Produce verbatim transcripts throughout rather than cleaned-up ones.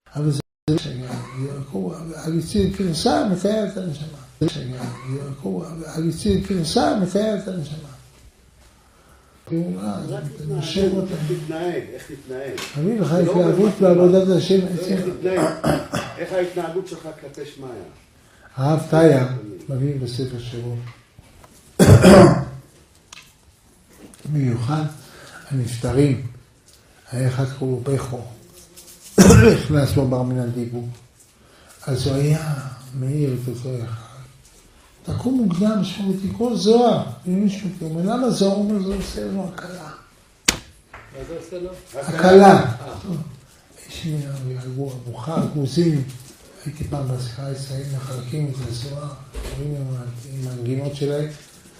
אבל זה לא שגר, הגיצית כנסה מתאר את הנשמה. זה שגר, הגיצית כנסה מתאר את הנשמה. איך תתנהג? איך תתנהג? אני לך התלהבות בעבודת השם. איך ההתנהגות שלך כלפי שמיה? הרב טאיה מביא בספר שלו מיוחד הנפטרים, היה אחד קראו בכו, נכנס לו בר מן הדיבור, אז הוא היה מאיר את אותו אחד, תקום מוקדם משמעותי, כל זוהר, ומישהו אומר, למה זוהר? הוא אומר, זה עושה לנו הקלה. מה זה עושה לו? הקלה. יש לי ארוחה, גוזים, הייתי פעם בשיחה הישראלית, מחלקים את הזוהר, עם הנגינות שלהם.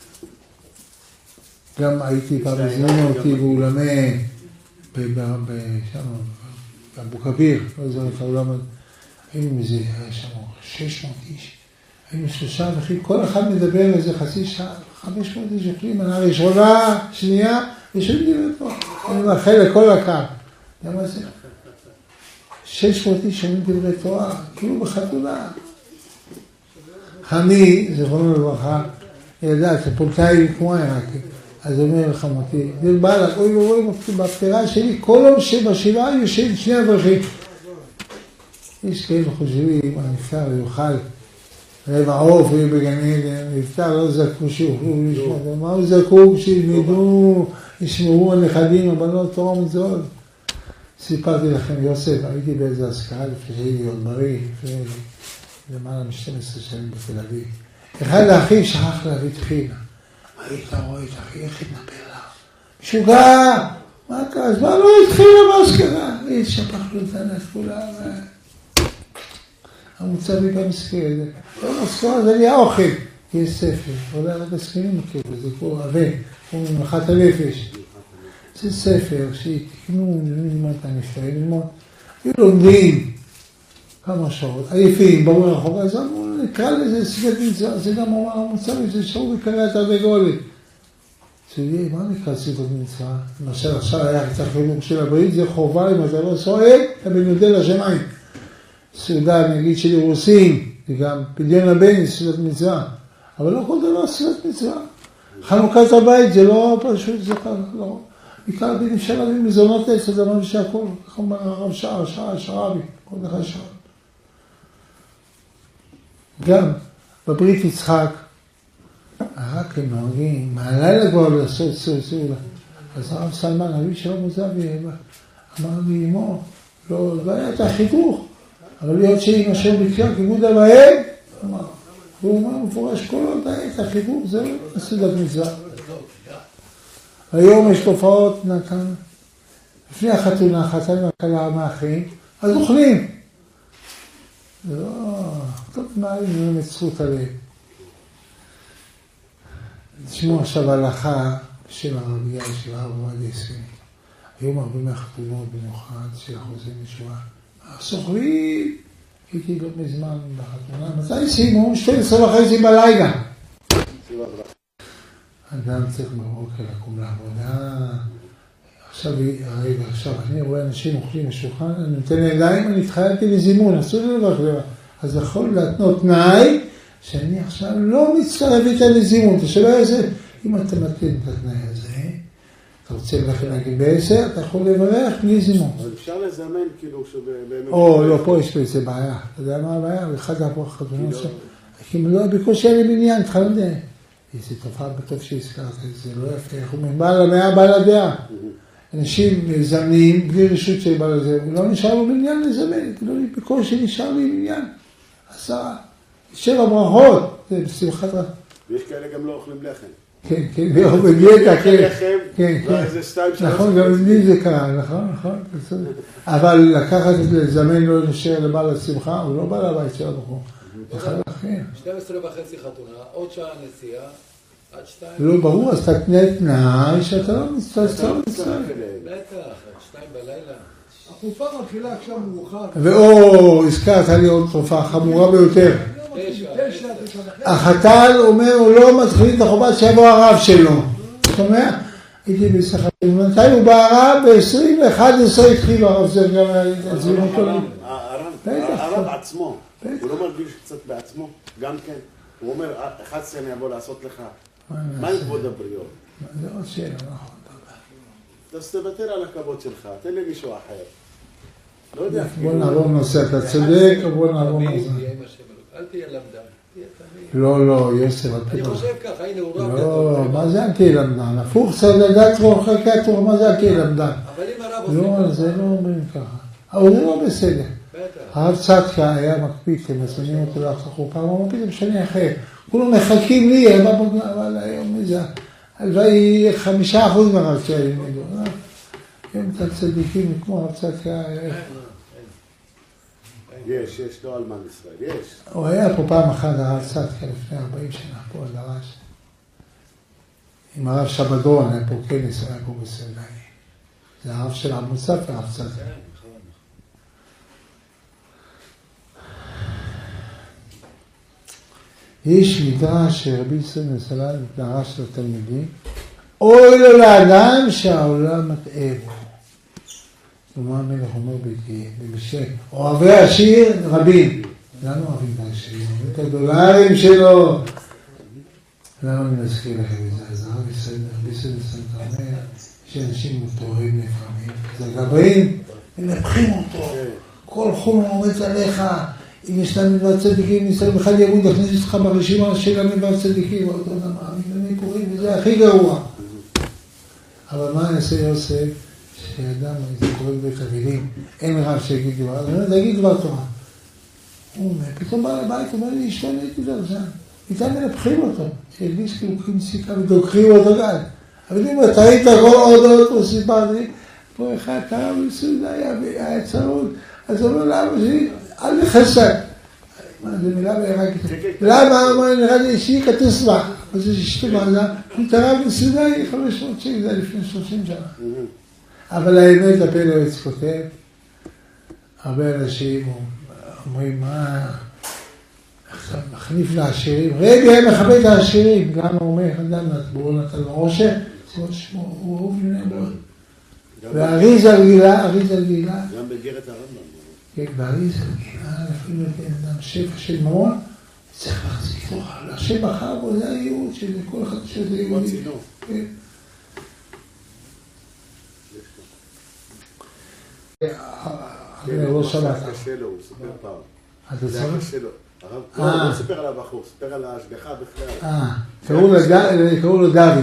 גם הייתי פעם הזמינו אותי באולמי, שם, באבו כביר, לא יודע את האולם, היינו מזה, היה שם שש מאות איש. היינו שלושה וכי, כל אחד מדבר איזה חצי שעה, חמש מאות איש יכולים, מנה ראשונה, שנייה, ושומעים פה. אני מאחל לכל הקהל. למה זה? שש מאות איש שומעים דברי תורה, כאילו בחתונה. חמי, זכרונו לברכה, ידע, ספורטאי כמו העיראקי, אז אומר לחמותי, דיר בעלק, אוי ואוי, בפתירה שלי, כל יום שבשבעה יושב שני אברכים. יש כאלה חושבים, הנפטר יוכל, רבע עוף, יהיה בגן עדן, נפטר לא זקו שיוכלו לשמוע, מה הוא זקוק שילמדו, ישמעו הנכדים, הבנות תורה ומצוות. סיפרתי לכם, יוסף, הייתי באיזה השכרה לפני שהייתי להיות בריא, לפני למעלה מ-שתים עשרה שנים בתל אביב. אחד האחים שכח להביא תחילה. היית רואה את אחי, איך התנפל לך? משוגע! מה קרה? אז מה לא התחילה בהשכרה? איזה שפך לו את הנס כולה. המוצבי במזכיר, לא מזכיר, זה לי האוכל. יש ספר, אולי רק הסכימים מכירו, זה כמו אבן, כמו מנחת הנפש. זה ספר שתקנו, ללמוד את הנפטרים, ללמוד. לומדים כמה שעות, עייפים, ברור הרחוב, אז נקרא לזה ספר מצווה, זה גם המוצבי, זה שרו בקריאת הגולת. תראי, מה נקרא ספר מצווה? למשל עכשיו היה קצת חינוך של הברית, זה חובה, אם אתה לא שואל, אתה בנודה לשמיים. סעודה, נגיד, של אירוסין, וגם פדיון הבן, זה סעודת מצווה. אבל לא כל דבר סעודת מצווה. חנוכת הבית זה לא פשוט, זה לא. בעיקר בין אפשר להביא מזונות עץ, זה דבר שהכל, כך אומר הרב שער, שער, שערבי, כל אחד שער. גם בברית יצחק, רק הם נוהגים, מהלילה כבר לעשות סעודה. אז הרב סלמן, אבי שלום מוזבי, אמר לי, אמו, לא היה את החיתוך. אבל להיות שאם השם בקר כיבוד אבהם, הוא אומר מפורש כל עוד את החיבור, זה סעודת מצווה. היום יש תופעות, נתן, לפני החתונה, חתן והכלה מהאחים, אז אוכלים. זה לא, טוב מה, אני לא מצחות עליהם. תשמעו עכשיו הלכה של הרבייה, של הרב עובדיה יוסף. היום הרבה מהחתונות במיוחד של החוזים משואה. הסוחרים, הייתי לא מזמן בחתונה, מתי סיימו? שתים עשרה וחצי בלילה. אדם צריך בבוקר לקום לעבודה. עכשיו, רגע, עכשיו, אני רואה אנשים אוכלים בשולחן, אני נותן ידיים, אני התחייבתי לזימון, אסור לי לברך לברך. אז יכול להתנות תנאי, שאני עכשיו לא מצטרף איתה לזימון. אתה שלא איזה, אם אתה מתאים את התנאי הזה, אתה רוצה לכם להגיד בעשר, אתה יכול לברך בלי זימון. אבל אפשר לזמן כאילו שבאמת... או, לא, פה יש לו איזה בעיה. אתה יודע מה הבעיה? אחד הפוך חתונות שם. כי אם לא, בקושי היה לי בניין, אתה לא יודע. איזה תופעה בטוב שהזכרת, זה לא יפה. אנחנו אומרים, בעל המאה, בעל הדעה. אנשים מזמנים, בלי רשות של בעל הדעה, לא נשאר לו בניין לזמן. בקושי נשאר לי בניין. עשרה. שבע ברכות. זה בשמחת רב. ויש כאלה גם לא אוכלים לחם. כן, כן, ואו בדיאטה, כן, כן, כן, נכון, גם לי זה קרה, נכון, נכון, אבל לקחת את לזמן לא נשאר לבעל השמחה, הוא לא בא לבית של הבחור, שתים עשרה וחצי חתונה, עוד שעה נסיעה, עד שתיים. לא, ברור, אז אתה תנה תנאי שאתה לא מצטרף, בטח, עד שתיים בלילה. התרופה מתחילה עכשיו מאוחר. ואו, הזכרת לי עוד תרופה חמורה ביותר. החתן אומר, הוא לא מתחיל את החובה שיבוא הרב שלו. זאת אומרת, הייתי בסחר, מתי הוא בא הרב? ב-עשרים ואחת עשרה התחילו הרב זה גם להזמין אותו. הרב הרב עצמו, הוא לא מרגיש קצת בעצמו, גם כן. הוא אומר, אחד סצנה יבוא לעשות לך, מה עם כבוד הבריות? זה עוד שאלה, נכון. אז תוותר על הכבוד שלך, תן לי מישהו אחר. לא יודע. בוא נעבור נושא, אתה צודק, בוא נעבור נושא. אל תהיה למדן. לא, לא, יוסף, אני חושב ככה, הנה הוא רב. לא, מה זה אל תהיה למדן? הפוך, סדדת רוחקי התורה, מה זה אל תהיה למדן? אבל אם הרב עושה לא, זה לא אומרים ככה. אבל זה לא בסדר. הרב צדקה היה מקפיד, הם מזמינים אותו לחכו פעם, הוא מקפיד בשני אחר. כולם מחכים לי, אבל היום איזה, הלוואי חמישה אחוז מהרב צדקה ילמדו. הם את הצדיקים, כמו הרב צדקה. יש, יש, לא אלמן ישראל, יש. הוא היה פה פעם אחת הרב צדקה לפני ארבעים שנה, פה על דרש. עם הרב שבדרון, היה פה כנס, היה פה בסלעי. זה הרב של הרב מוסף והרב צדקה. יש מדרש שרבי ישראל מסלל דרש לתלמידים, אוי לו לאדם שהעולם מטעה בו. ומה המלך אומר במשל, אוהבי השיר רבים. למה אוהבים את השירים? את הדולרים שלו. למה אני מזכיר לכם את זה? אז הרב ישראל, רבי ישראל מסלל אומר, שאנשים מתעוררים לפעמים. זה גבאים, הם מפחים אותו. כל חום עומד עליך. אם יש להם מדבר צדיקים, ניסה בכלל יבוד להכניס אותך ברשימה של המדבר צדיקים, ואותו דבר, אני קוראים, וזה הכי גרוע. אבל מה נעשה יוסף? שאדם, זה קורא בבית אבילים, אין רב שיגיד דבר, אז אני אגיד דבר תורה. הוא אומר, פתאום בא לבית, הוא אומר לי, אשתו נהייתי דרזן. איתם מנפחים אותו, שהרגיש כאילו לוקחים סיכה ודוקחים אותו גל. אבל אם אתה היית כל עוד הוא סיפר לי, פה אחד קרא בסעודה, היה צרוד, אז הוא אומר לאבא שלי, אל תחסק. מה, זה מילה בעירה כתוב. למה? אמר, נראה לי שהיא כתסבח. אז זה ששתו מעזה, הוא תראה בסעודה, היא חמש מאות שקל, זה לפני שלושים שנה. אבל האמת, הפלא יועץ כותב, הרבה אנשים אומרים, מה, עכשיו מחניף לעשירים, רבי היה מכבד העשירים, גם הוא אומר, אדם נתבואו נתן לו עושר, סיבות שמו, הוא אהוב בני בואו. והאריזה רגילה, אריזה רגילה. גם בגרת הרמב"ם. כן, והאריזה רגילה, אפילו אדם שפע של ממון, צריך להחזיק תוכל. השם בחר בו, זה הייעוד שזה, כל אחד שזה ייעוד. כן. אני לא שמעת. זה קשה לו, הוא סיפר פעם. אתה זה קשה לו. הרב לא סיפר על הבחור, סיפר על ההשגחה בכלל. אה, קראו לו דוד.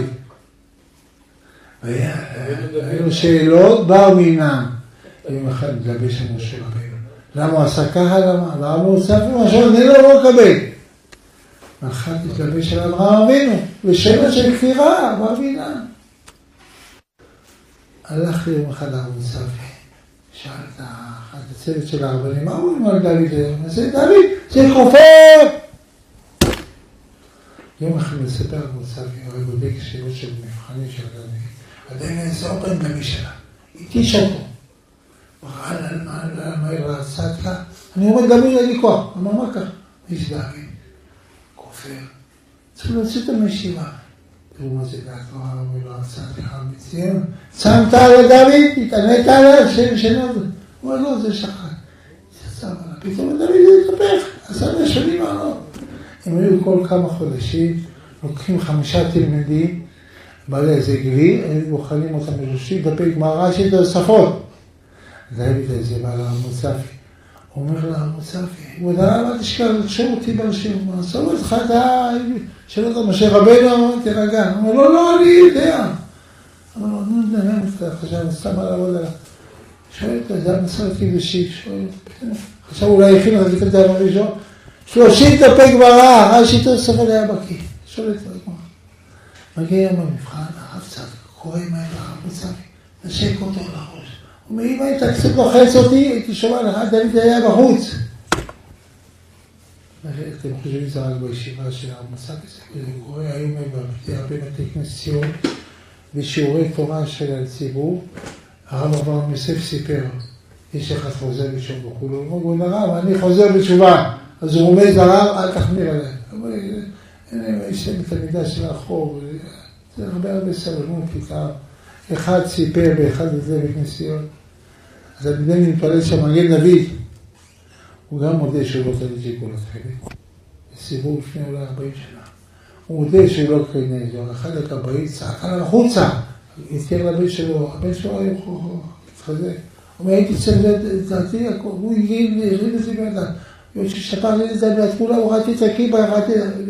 היו שאלות, באו מינם. יום אחד מתלבש על משה רבינו. למה הוא עשה ככה? למה? למה הוא הוצא פה משהו? אני לא לא מקבל. ואחת מתלבש על אברהם אבינו. ושאלה של כפירה, באו מינם. הלך ליום אחד הרב מוספי. שאל את הצוות של הרבנים, מה אומרים על דוד זה? זה דוד, זה כופר! יום אחד מספר על מוספי, הרי בודק שאלות של מבחנים של דוד. עדיין זה אופן דמי שלה. התיש אותו. וראה למה היא רצת לה. אני אומר, דוד אין לי כוח. אמר, מה כך? איש דוד. כופר. צריך להוציא את המשיבה. תראו מה זה דעת, לא הרב ולא רצת לך מציון. שמת על דוד, התענית עליה, שם שנה. הוא אומר, לא, זה שחק. זה צב עליו. פתאום דוד זה התהפך. עשרה שנים עליו. הם היו כל כמה חודשים, לוקחים חמישה תלמידים, בעלי איזה גבי, הם בוחנים אותם מראשי, דפי גמרא של תוספות. דוד הזה בא לרב מוספי. הוא אומר לרב מוספי, הוא יודע, אל תשכח, תחשב אותי ברשים. הוא עשה אותך את ה... שאל אותה, משה רבנו, אמר, תרגע. הוא אומר, לא, לא, אני יודע. אמר לו, נו, נראה, חשב, סתם על העבוד עליו. שואל אותה, זה המסורת קידושית, שואל אותה, חשב אולי הכין לך את זה הראשון. שלושים דפי גמרא, רש"י תוספות היה בקיא. שואל אותה, גמרא. מגיע יום המבחן, הרב צדקה, קורא מהר הרב מוספי, נשק אותו על הראש. הוא אומר, אם היית קצת לוחץ אותי, הייתי שומע לך, דוד היה בחוץ. אתם חושבים שזה רק בישיבה של הרב מוספי, זה קורה היום בהרבה בתי כנסת ציון, בשיעורי תורה של הציבור, הרב אברהם יוסף סיפר, יש אחד חוזר בתשובה וכולו, הוא אומר, הרב, אני חוזר בתשובה, אז הוא רומז לרב, אל תחמיר עליהם. הוא אומר, יש להם את המידה של החור, זה הרבה הרבה סבלנות, אחד סיפר באחד הזה בכנסיות, אז הבניין מתפלל שם מגן דוד, הוא גם מודה שהוא לא תלת שיקול התחילת. סיבוב לפני אולי ארבעים שנה. הוא מודה שהוא לא קריני, זה אחד הקברית, צעק עליו החוצה. התקר לבן שלו, הבן שלו היה מתחזק. הוא אומר, הייתי צריך לדעתי, הוא הגיע, הריד את זה בידן. הוא ששפר לי את זה בעצמולה, הוא ראיתי את הקיבה, ראיתי את זה.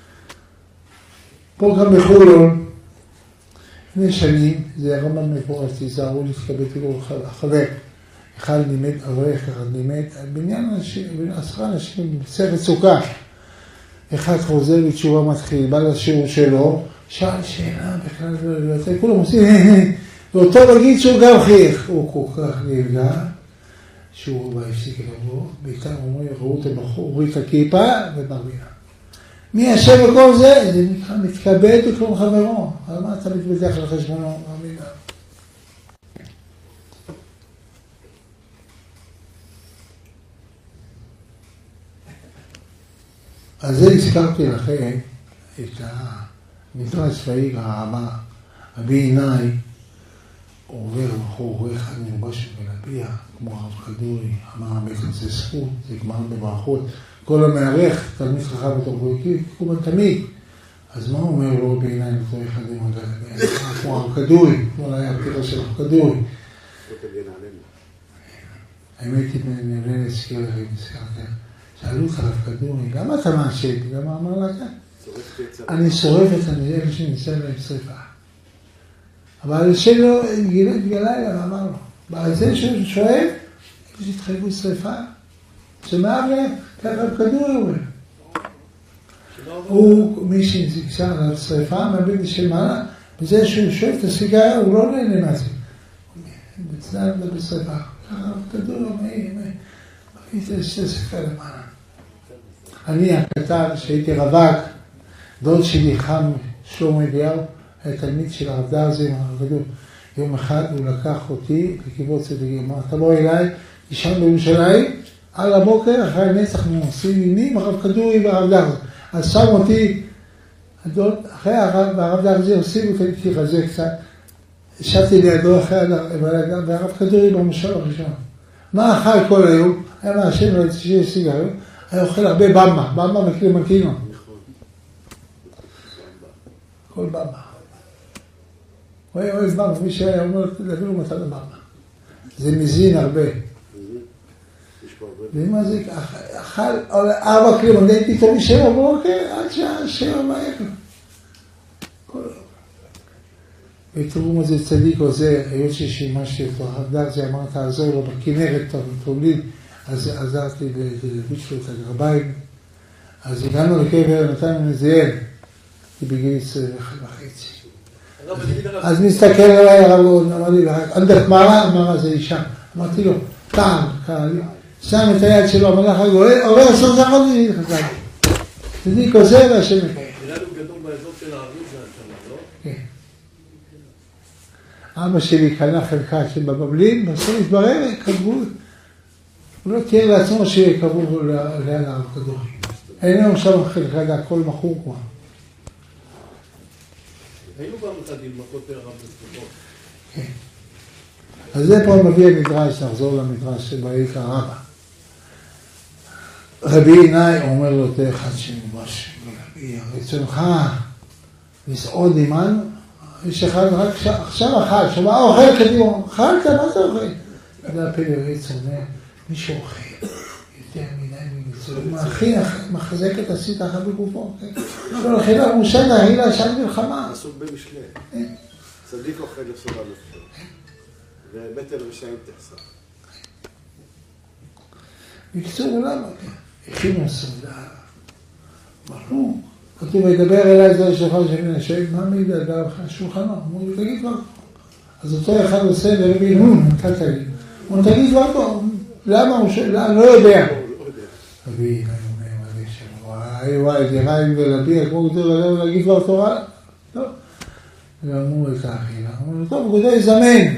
פה גם בחולון, לפני שנים, זה הרמב"ם מפורש, תיזהרו להתקבל כאילו חבר. אחד לימד אברך, אחד לימד, בניין אנשים, עשרה אנשים, בסרט סוכה. אחד חוזר לתשובה מתחיל, בא לשיעור שלו, שאל שאלה בכלל, כולם עושים, ואותו להגיד שהוא גם חייך. הוא כל כך נפגע, שהוא בא הפסיק לבוא, בעיקר אומרים, ראו את הבחור, הוריד את הכיפה ומרבינה. מי השם וכל זה? זה נקרא מתכבד וכלום חברו. אבל מה אתה מתבדח לחשבונו? מרבינה. אז זה הזכרתי לכם את המדרש צבאי הרמה, רבי עינאי, עובר בחור, רואה אחד מלבש ולביע, כמו הרב כדורי, אמר בעצם זה זכות, זה גמר בברכות, כל המערך, תלמיד חכם ותרבותי, כמובן תמיד. אז מה אומר לו רבי עינאי לתור אחד עם הגלביע? כמו הרב כדורי, כמו היה הפתיחה של הרב כדורי. האמת היא, נראה להזכיר לכם, נזכרתם. שאלו לך רב כדורי, למה אתה מעשן? גם אמר לה כאן. אני שורף את הנזל שנמצא להם שריפה. אבל השם לא התגלה אליו, אמר לו. בעל זה שהוא שואב, יש התחייבות שריפה. שמעב להם, ככה רב כדורי אומר. הוא, מי שנזיקסה על שריפה, מאבד לשם מעלה, בזה שהוא שואב את הסיגריה, הוא לא נהנה מה זה. בצדל ובשריפה. ככה רב כדורי אומר, זה שתי ספר למעלה. אני הקטן שהייתי רווק, דוד שלי חם שלום אליהו, היה תלמיד של הרב דרזי, יום אחד הוא לקח אותי לקיבוץ צדיקים, אמר, תבוא אליי, ישן בירושלים, על הבוקר אחרי נצח נוסעים עימי עם הרב כדורי והרב דרזי. אז שם אותי, הדוד, אחרי הרב, והרב דרזי עושים אותי איתי רזה קצת, ישבתי לידו אחרי הלגן, והרב כדורי במשל הראשון. מה אכל כל היום? היה מעשן לו את שיש סיגריות, היה אוכל הרבה במבה, במבה מכיר מנקינו. כל במבה. הוא היה אוהב במבה, מי שהיה אומר, להביא לו מתנה במבה. זה מזין הרבה. ומה זה, אכל ארבע קלימון, הייתי פתאום משבע בבוקר, עד שעה שבע בערב. כל היום. ותראו מה זה צדיק או זה, היות ששימשתי אותו, הרב זה אמר, תעזור לו בכנרת, תובלים, אז עזרתי ללביש לו את הגרביים. אז הגענו לקבר, נתנו נזיאל, בגיל עשרים ואחת וחצי. אז מסתכל עליי הרב, אמר לי, ענדת מרה, מרה זה אישה. אמרתי לו, טעם, קרא לי, שם את היד שלו, המלאך הגואל, עובר עשר זכות לי, חזק. צדיק עושה והשם מקיים. נראה לי גדול באזור של הערבים זה השם, לא? כן. אבא שלי קנה חלקה שבבבלים, בסוף התברר, קבעו, הוא לא תיאר לעצמו שקבעו ליד הרב כדורי. אין לנו שם חלקה, זה הכל מכור כבר. היינו גם מצדים מכות הרב בספקות. כן. אז זה פה מביא המדרש, נחזור למדרש שבעיקר רבא. רבי עינאי אומר לו, תהיה אחד שמובש, רצונך לסעוד עמנו, יש אחד רק עכשיו אכל, שמה אוכל קדימה, אכלת, מה אתה אוכל? זה הפלא רצון, מישהו אוכל, יותר מדי ממצוא, הכי מחזק את הסיט אחת בגופו, לא לכן הוא שן להילה, שן מלחמה. עסוק במשלה, צדיק אוכל לסובה נפשו, ובטל רשעים תחסר. בקצור למה? הכינו סעודה, אמרנו, כתוב, ידבר אליי זה השולחן של בן השם, מה מידע גם השולחנו? אמרו לי, תגיד דבר. אז אותו אחד עושה ורבי, נו, נתת לי. אמרו, תגיד דבר טוב. למה הוא שאלה? לא יודע. רבי, אני אומר, רבי שם, וואי, וואי, דיריים ולביע, כמו גדול עליו להגיד דבר תורה? לא. ואמרו את האכילה. אמרו, טוב, הוא די זמן.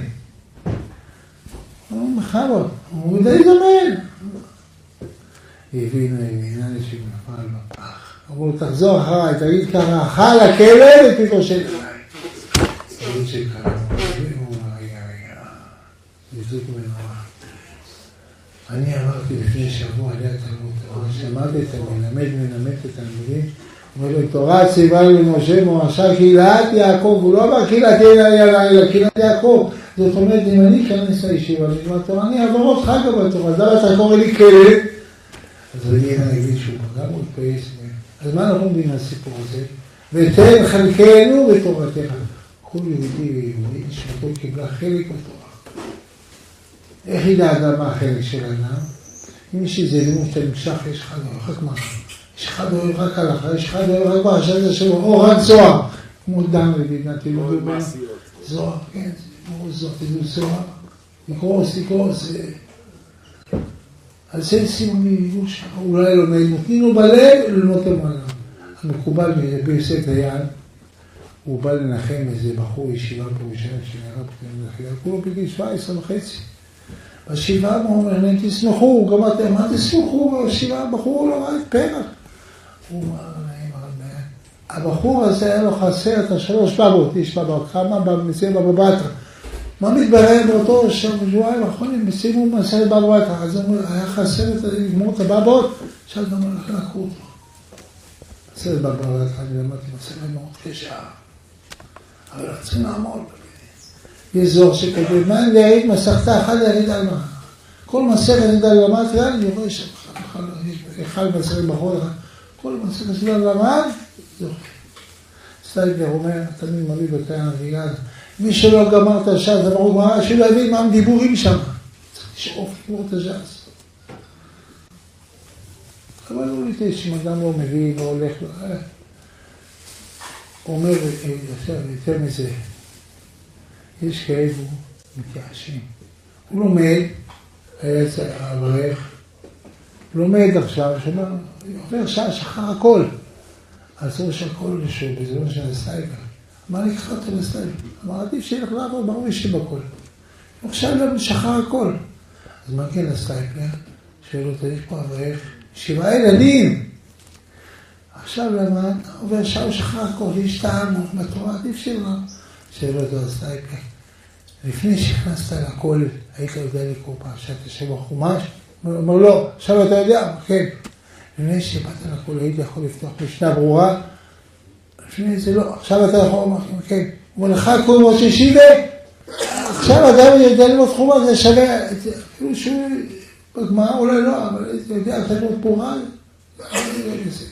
אמרו, מחרות. הוא די זמן. הבינה, הבינה לי שנפל בפח. אמרו, תחזור אחריי, תגיד ככה, אכל הכלב ופתאום של אליי. תגיד שקרה, הוא אומר, רגע, רגע, נזיק בנורא. אני אמרתי לפני שבוע עליה תלמוד תורה, שמעתי את המלמד, מלמד את התלמידים, אומר לו, תורה ציווה למשה מורשה קהילת יעקב, הוא לא אמר קהילת אלא קהילת יעקב. זאת אומרת, אם אני אכנס לישיבה, אני אעבור אותך גם בתורה, אז למה אתה קורא לי כלב? אז אני אגיד שהוא גם הוא התפייס. אז מה אנחנו אומרים לסיפור הזה? ותן חלקנו בתורתך. כל יהודי ויהודי נשמתו קיבלה חלק בתורה. איך ידע אדם מה החלק של אדם? אם יש איזה לימוד שאתה נמשך, יש אחד אוהב רק מה? יש אחד אוהב רק הלכה, יש אחד אוהב רק מה? שזה שלו, או רק זוהר. כמו דן לבינה, תלמדו בין. זוהר, כן, כמו זוהר, תלמדו זוהר. לקרוס, לקרוס. אז זה סימוני, אולי לא נותנים לו בלב, ללמוד את המעלה. המקובל מרבי יוסף דיין, הוא בא לנחם איזה בחור ישיבה בירושלים שנראה בקטן, כולו בגיל שבע עשרה וחצי. בשבעה הוא אומר, תסמכו, גם אתם, מה תסמכו? בשבעה הבחור לא ראה את פרח. הוא אמר להם, הבחור הזה היה לו חסר את השלוש בבות, יש בבות, כמה במציאים בבבטרה. מה מתברר באותו שבועיים האחרונים, בסיימו מסעד בבטרה, אז הוא אומר, היה חסר לגמור את הבבות, שאל גם הלך לקחו אותו. מסעד בבטרה, אני למדתי מסעד מאוד קשה. אבל אנחנו צריכים לעמוד. יש זוהר שכתוב, מה אין להעיד מסכת אחד להעיד על מה? כל מסכת נדע למד, אני רואה שאחד מסכת בחור אחד, כל מסכת נדע למד, זוהר. סטייגלר אומר, תמיד מביא בקיים ריגד, מי שלא גמר את השעה, זה ברור, מה שלא יבין מה הדיבורים שם. צריך לשאוף לגמור את השעה. אבל הוא ליטה שמדם לא מביא, לא הולך, הוא אומר, יותר מזה, יש כאב, הוא מתייאשים. הוא לומד, היה אברך, לומד עכשיו, שאומר, עובר שעה, שחרר הכל. אז הוא שהכל לשוב, וזה לא של הסטייגר. אמר לי, קחת אותו לסטייגר. אמר, עדיף שילך לעבוד, ברור יש שבכל. עכשיו לא שחרר הכל. אז מה כן הסטייגר? שאלו אותה, יש פה אברך, שבעה ילדים. עכשיו למד, עובר שעה, הוא שחרר הכל, יש טעם, בתורה, עדיף שלא. שאלו אותו הסטייגר. לפני שהכנסת לכל, היית יודע לקרוא פרשת השבוע חומש? הוא אומר, לא, עכשיו אתה יודע, כן. לפני שבאת לכל, היית יכול לפתוח משנה ברורה, לפני זה לא, עכשיו אתה יכול לומר, כן. הוא אומר לך, קוראים ראש ישיבה, עכשיו אדם יודע ללמוד חומש, זה שווה, אפילו שהוא בגמרא, אולי לא, אבל אתה יודע, אתה ללמוד פורה, אני לא יודע לזה.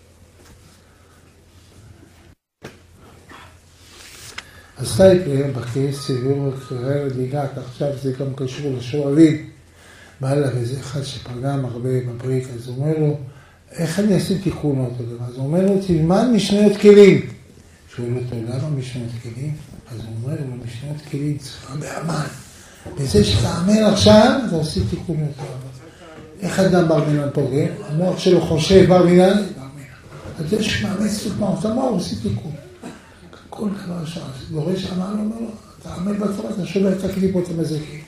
אז סטייפלר בכיס, סיבור קריירה לדיגת, עכשיו זה גם קשור לשואלים, בא לה וזה אחד שפגם הרבה בברית, אז הוא אומר לו, איך אני אעשה תיקון אותו דבר? אז הוא אומר לו, תלמד משניות כלים. שואל אותו, למה משניות כלים? אז הוא אומר לו, משניות כלים צריכה באמן. בזה שאתה עמל עכשיו, אתה עושה תיקון יותר. איך אדם בר מינן פוגם? המוח שלו חושב בר מינן? בר מינן. אז יש מאמץ תוקמה, אתה מה הוא עושה תיקון? כל דבר שם, דורש אמר לו, אומר לו, אתה עמל בתורה, אתה שובר את הקליפות המזכים.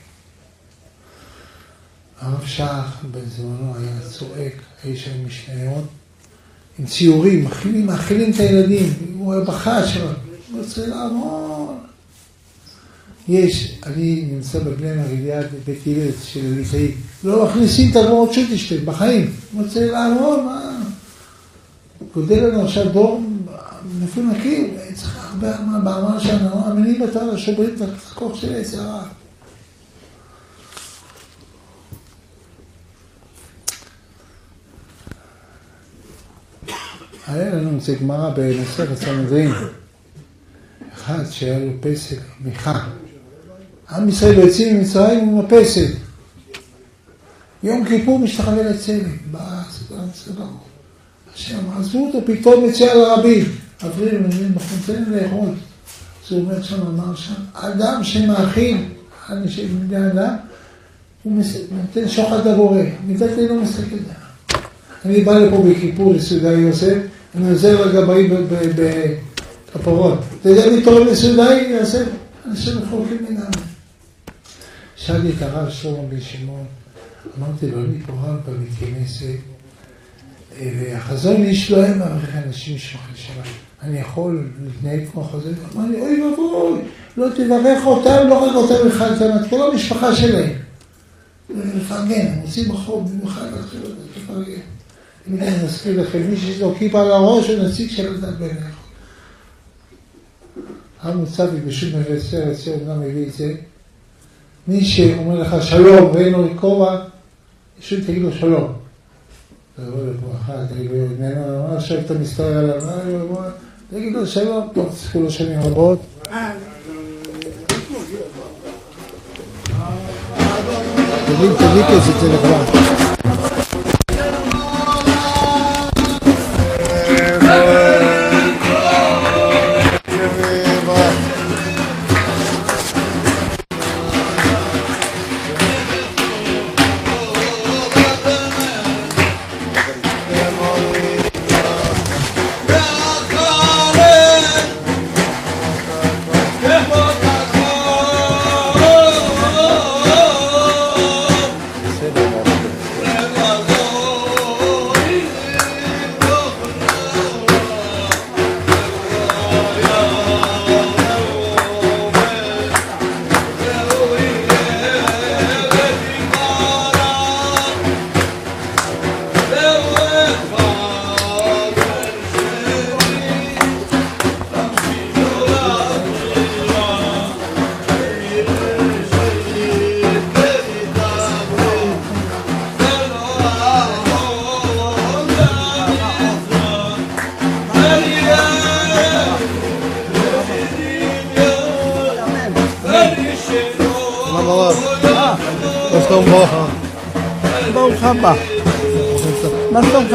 הרב שח בזמנו היה צועק, האיש היה משניות, עם ציורים, מאכילים, מאכילים את הילדים, הוא היה בכה שלו, הוא רוצה לעמוד. יש, אני נמצא בבני מריליאד בבית הילד של הליטאי, לא מכניסים את הגמרות שוטשטיין, בחיים, הוא רוצה לעמוד, מה? גודל לנו עכשיו דור, מפונקים, צריך הרבה באמר שלנו, אמינים בתורה, שוברים את הכוח של עשר הרע. היה לנו את זה גמרא במסכת סנהדרין, אחד שהיה לו פסק מיכה. עם ישראל יוצאים ממצרים עם הפסק. יום כיפור משתחווה לצלם, בסדר. השם, עזבו אותו, פתאום יצא לרבים. עברים, אנחנו נותנים לאכול. זה אומר שם, אמר שם, אדם שמאכיל, אנשים מדי אדם, הוא נותן שוחד לבורא, מידת לי לא מסתכל דה. אני בא לפה בכיפור לסעודה יוסף, אני עוזר לגבאים בכפרות. אתה יודע לי תורם לסעודה יוסף? אנשים מחולקים לגמרי. שאלתי את הרב שלום בן שמעון, אמרתי לו, אני פה רב במתכנסת, והחזון איש לא היה מערכת אנשים שוחד שלהם. אני יכול להתנהג כמו חזון, אמר לי, אוי ואבוי, לא תברך אותם, לא רק אותם אחד, את כל המשפחה שלהם. לפרגן, הם עושים בחור במיוחד להתחיל לפרגן. אם אני נזכיר לכם, מי שיש לו כיפה על הראש, הוא נציג של הדת בן האחד. המוצבי בשום מבשר, אצל גם מביא את זה. מי שאומר לך שלום ואין לו כובע, פשוט תגיד לו שלום. תבוא לברכה, תגיד לו, מה עכשיו אתה מסתכל עליו, תגיד לו שלום, טוב, צריכו לו שנים רבות. תגיד, תגיד כזה טלפון. ברוך הבא. מה שלומך?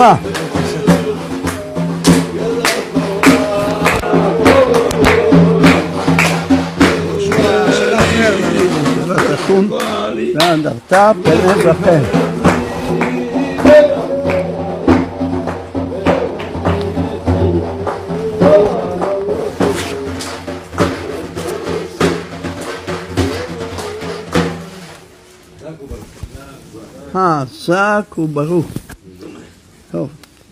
תקום ואנדרתה פנס לכם. חזק וברוך. טוב.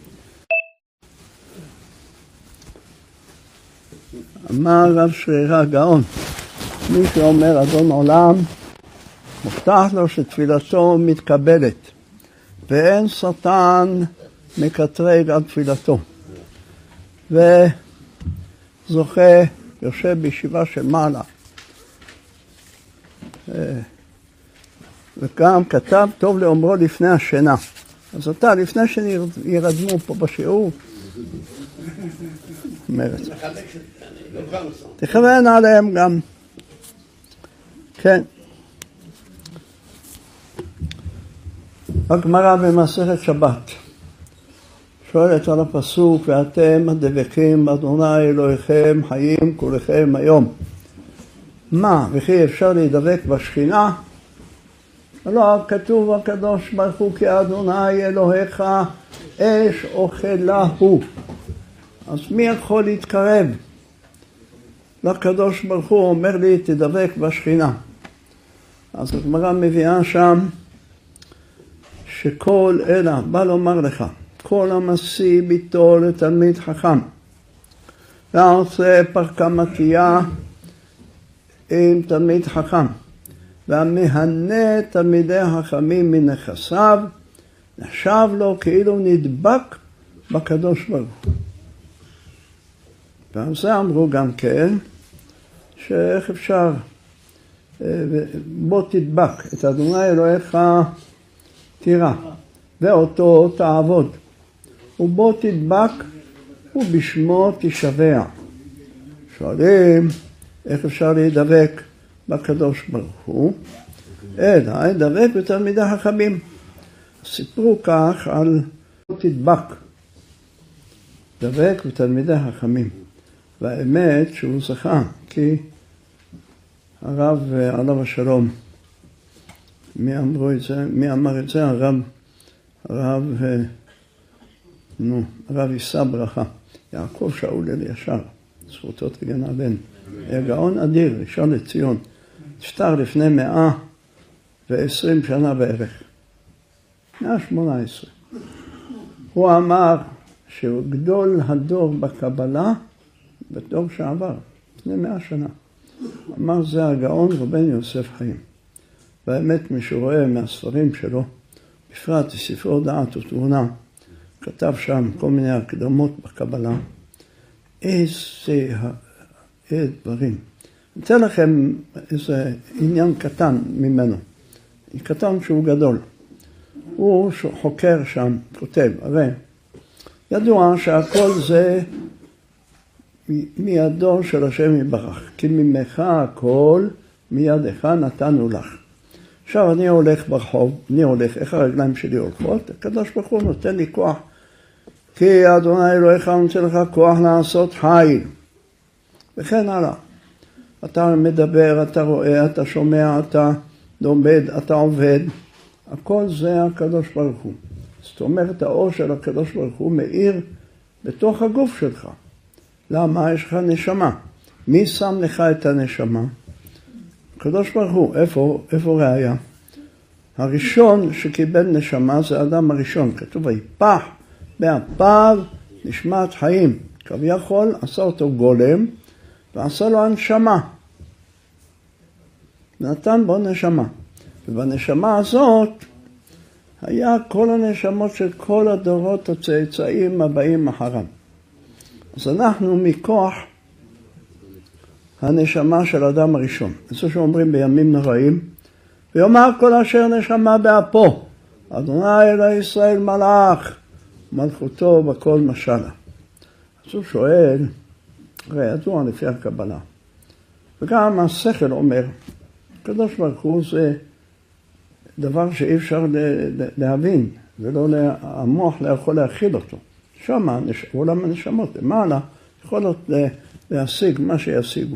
אמר רב שרירא הגאון, מי שאומר אדון עולם, מובטח לו שתפילתו מתקבלת, ואין שטן מקטרג על תפילתו. וזוכה, יושב בישיבה של מעלה. וגם כתב טוב לאומרו לפני השינה. אז אתה, לפני שירדמו פה בשיעור, אומרת, תכוון עליהם גם. כן. הגמרא במסכת שבת שואלת על הפסוק, ואתם הדבקים באדוני אלוהיכם חיים כולכם היום. מה, וכי אפשר להידבק בשכינה? לא, כתוב הקדוש ברוך הוא כי אדוני אלוהיך אש אוכלה הוא. אז מי יכול להתקרב? לקדוש ברוך הוא אומר לי תדבק בשכינה. אז הגמרא מביאה שם שכל אלא בא לומר לך, כל המשיא ביתו לתלמיד חכם ועושה פרקה מתיה עם תלמיד חכם והמהנה תלמידי החכמים מנכסיו, נחשב לו כאילו נדבק בקדוש ברוך הוא. ועל זה אמרו גם כן, שאיך אפשר, בוא תדבק, את אדוני אלוהיך תירא, ואותו תעבוד, ובוא תדבק ובשמו תשבע. שואלים, איך אפשר להידבק בקדוש ברוך הוא? אלא, להידבק בתלמידי החכמים. סיפרו כך על תדבק, דבק בתלמידי החכמים. והאמת שהוא זכה, כי הרב עליו השלום, מי אמרו את זה? מי אמר את זה? הרב, הרב, נו, הרב יישא ברכה, יעקב שאול אלישר, זכותו תגן עלינו. היה גאון אדיר, ראשון לציון, נפטר לפני מאה ועשרים שנה בערך, מאה שמונה עשרה. הוא אמר שהוא גדול הדור בקבלה, בדור שעבר, לפני מאה שנה. אמר זה הגאון רבן יוסף חיים. באמת מי שרואה מהספרים שלו, בפרט ספרו דעת ותבונה, כתב שם כל מיני הקדמות בקבלה, איזה, איזה דברים. אני אתן לכם איזה עניין קטן ממנו, קטן שהוא גדול. הוא חוקר שם, כותב, הרי ידוע שהכל זה מידו של השם יברך, כי ממך הכל מידך נתנו לך. עכשיו אני הולך ברחוב, אני הולך, איך הרגליים שלי הולכות? הקדוש ברוך הוא נותן לי כוח, כי אדוני אלוהיך נותן לך כוח לעשות חיל, וכן הלאה. אתה מדבר, אתה רואה, אתה שומע, אתה לומד, אתה עובד, הכל זה הקדוש ברוך הוא. זאת אומרת, האור של הקדוש ברוך הוא מאיר בתוך הגוף שלך. למה? יש לך נשמה. מי שם לך את הנשמה? הקדוש ברוך הוא. איפה, איפה ראיה? הראשון שקיבל נשמה זה האדם הראשון. כתוב, ויפח באפיו נשמת חיים. כביכול עשה אותו גולם ועשה לו הנשמה. נתן בו נשמה. ובנשמה הזאת היה כל הנשמות של כל הדורות הצאצאים הבאים אחריו. אז אנחנו מכוח הנשמה של האדם הראשון. זה שאומרים בימים נוראים, ויאמר כל אשר נשמה באפו, אדוני אלוהי ישראל מלאך, מלכותו בכל משלה. אז הוא שואל, הרי ידוע לפי הקבלה, וגם השכל אומר, הקדוש ברוך הוא זה דבר שאי אפשר להבין, ולא המוח לא יכול להכיל אותו. שם עולם הנשמות, למעלה, יכולות להשיג מה שישיגו.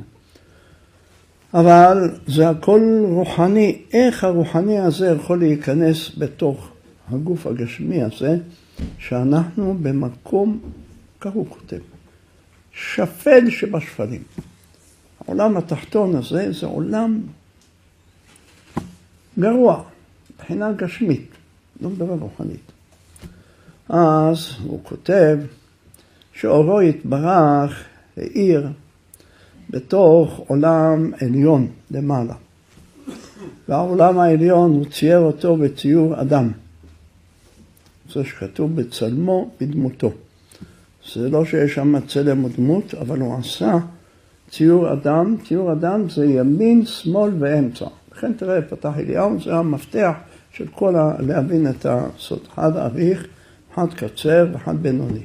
אבל זה הכל רוחני. איך הרוחני הזה יכול להיכנס בתוך הגוף הגשמי הזה, שאנחנו במקום, כך הוא כותב, שפל שבשפלים. העולם התחתון הזה זה עולם גרוע, מבחינה גשמית, לא מדבר רוחנית. אז הוא כותב שאורו יתברך העיר בתוך עולם עליון למעלה. והעולם העליון הוא צייר אותו בציור אדם. זה שכתוב בצלמו בדמותו. זה לא שיש שם צלם ודמות, אבל הוא עשה ציור אדם. ציור אדם זה ימין, שמאל ואמצע. לכן תראה, פתח אליהו, זה המפתח של כל ה... להבין את הסוד. אחד אריך, אחד קצר ואחד בינוני.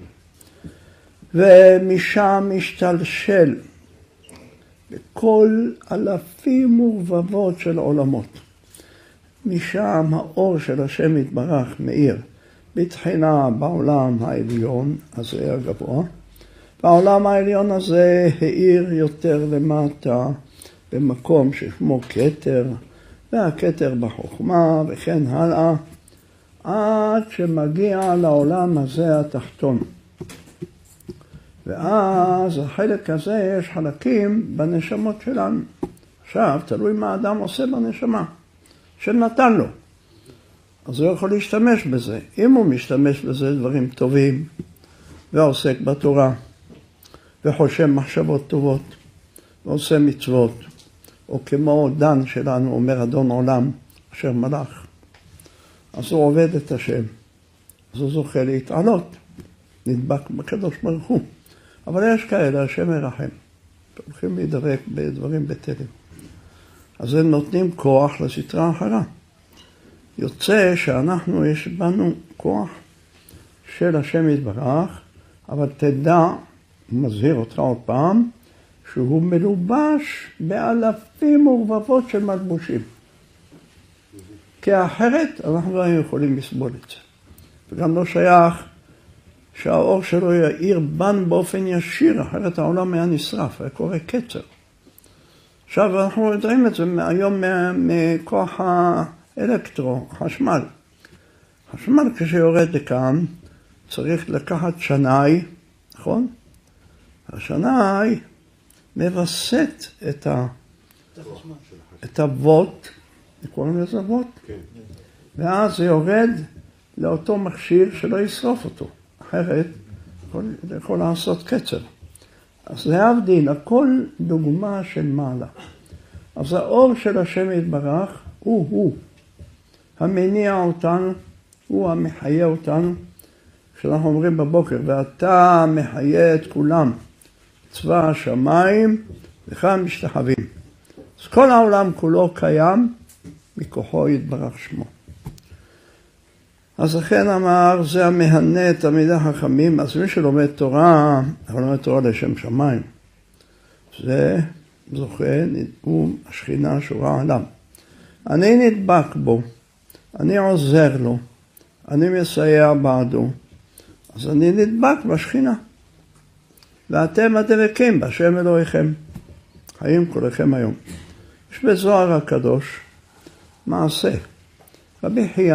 ומשם משתלשל בכל אלפים ורבבות של עולמות. משם האור של השם יתברך מאיר בתחילה בעולם העליון הזה הגבוה. והעולם העליון הזה האיר יותר למטה במקום ששמו כתר, והכתר בחוכמה וכן הלאה, עד שמגיע לעולם הזה התחתון. ואז החלק הזה יש חלקים בנשמות שלנו. עכשיו תלוי מה האדם עושה בנשמה שנתן לו. אז הוא יכול להשתמש בזה. אם הוא משתמש בזה דברים טובים ועוסק בתורה וחושב מחשבות טובות ועושה מצוות, או כמו דן שלנו אומר אדון עולם אשר מלך, אז הוא עובד את השם, אז הוא זוכה להתעלות, נדבק בקדוש ברוך הוא. אבל יש כאלה, השם ירחם, הולכים להידבק בדברים בטלים. אז הם נותנים כוח לסתרה אחרה. יוצא שאנחנו, יש בנו כוח של השם יתברך, אבל תדע, מזהיר אותך עוד פעם, שהוא מלובש באלפים ורבבות של מלבושים. כי אחרת אנחנו לא יכולים לסבול את זה. וגם לא שייך שהאור שלו יאיר בנו באופן ישיר, אחרת העולם היה נשרף, היה קורא קצר. עכשיו אנחנו יודעים את זה היום מכוח האלקטרו, חשמל. חשמל כשיורד לכאן צריך לקחת שנאי, נכון? השנאי מבסט את ה... את הוות, קוראים לזה ווט? כן. ואז זה יורד לאותו מכשיר שלא ישרוף אותו. אחרת יכול, יכול לעשות קצר. אז להבדיל, הכל דוגמה של מעלה. אז האור של השם יתברך הוא, הוא, המניע אותנו, הוא המחיה אותנו. כשאנחנו אומרים בבוקר, ואתה מחיה את כולם, צבא השמיים, וכאן משתחווים. אז כל העולם כולו קיים, מכוחו יתברך שמו. אז לכן אמר, זה המהנה את תלמידי החכמים. אז מי שלומד תורה, הוא לומד תורה לשם שמיים. זה זוכה, הוא השכינה שורה עליו. אני נדבק בו, אני עוזר לו, אני מסייע בעדו, אז אני נדבק בשכינה. ואתם הדבקים בהשם אלוהיכם, חיים כולכם היום. יש בזוהר הקדוש מעשה. רבי חייא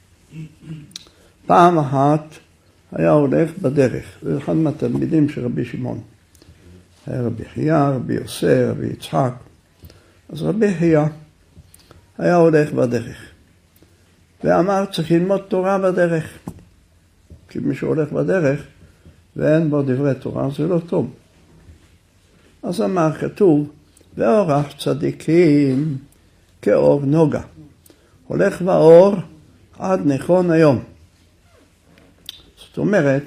פעם אחת היה הולך בדרך, זה אחד מהתלמידים של רבי שמעון. היה רבי חייא, רבי יוסף, רבי יצחק. אז רבי חייא היה הולך בדרך, ואמר צריך ללמוד תורה בדרך. כי מי שהולך בדרך ואין בו דברי תורה זה לא טוב. אז אמר כתוב, ואורח צדיקים כאור נוגה. הולך באור עד נכון היום. זאת אומרת,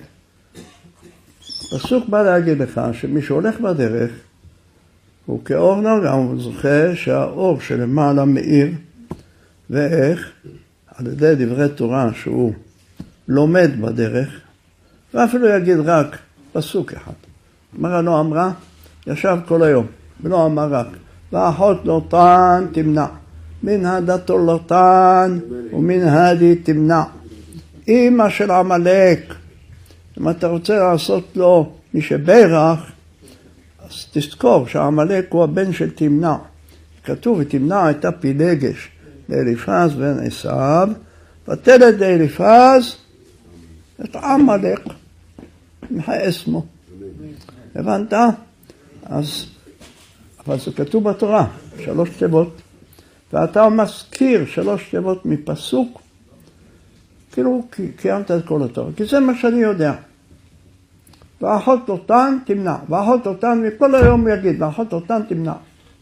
פסוק בא להגיד לך שמי שהולך בדרך הוא כאור נוגה, הוא זוכה שהאור שלמעלה מאיר, ואיך? על ידי דברי תורה שהוא לומד בדרך, ואפילו יגיד רק פסוק אחד. אמרה לא אמרה, ישב כל היום, ולא אמר רק, ואחות לא תן תמנע, מן הדתו לא תן ומן הדי תמנע. אמא של עמלק, אם אתה רוצה לעשות לו מי שברך, אז תזכור שהעמלק הוא הבן של תמנע. כתוב, ותמנע הייתה פילגש לאליפז בן עשיו, ותלד לאליפז את עמלק, מחייסמו. הבנת? אז, אבל זה כתוב בתורה, שלוש תיבות, ואתה מזכיר שלוש תיבות מפסוק, כאילו קיימת את כל התורה, כי זה מה שאני יודע. ואחות אותן תמנע, ואחות אותן מכל היום יגיד, ואחות אותן תמנע.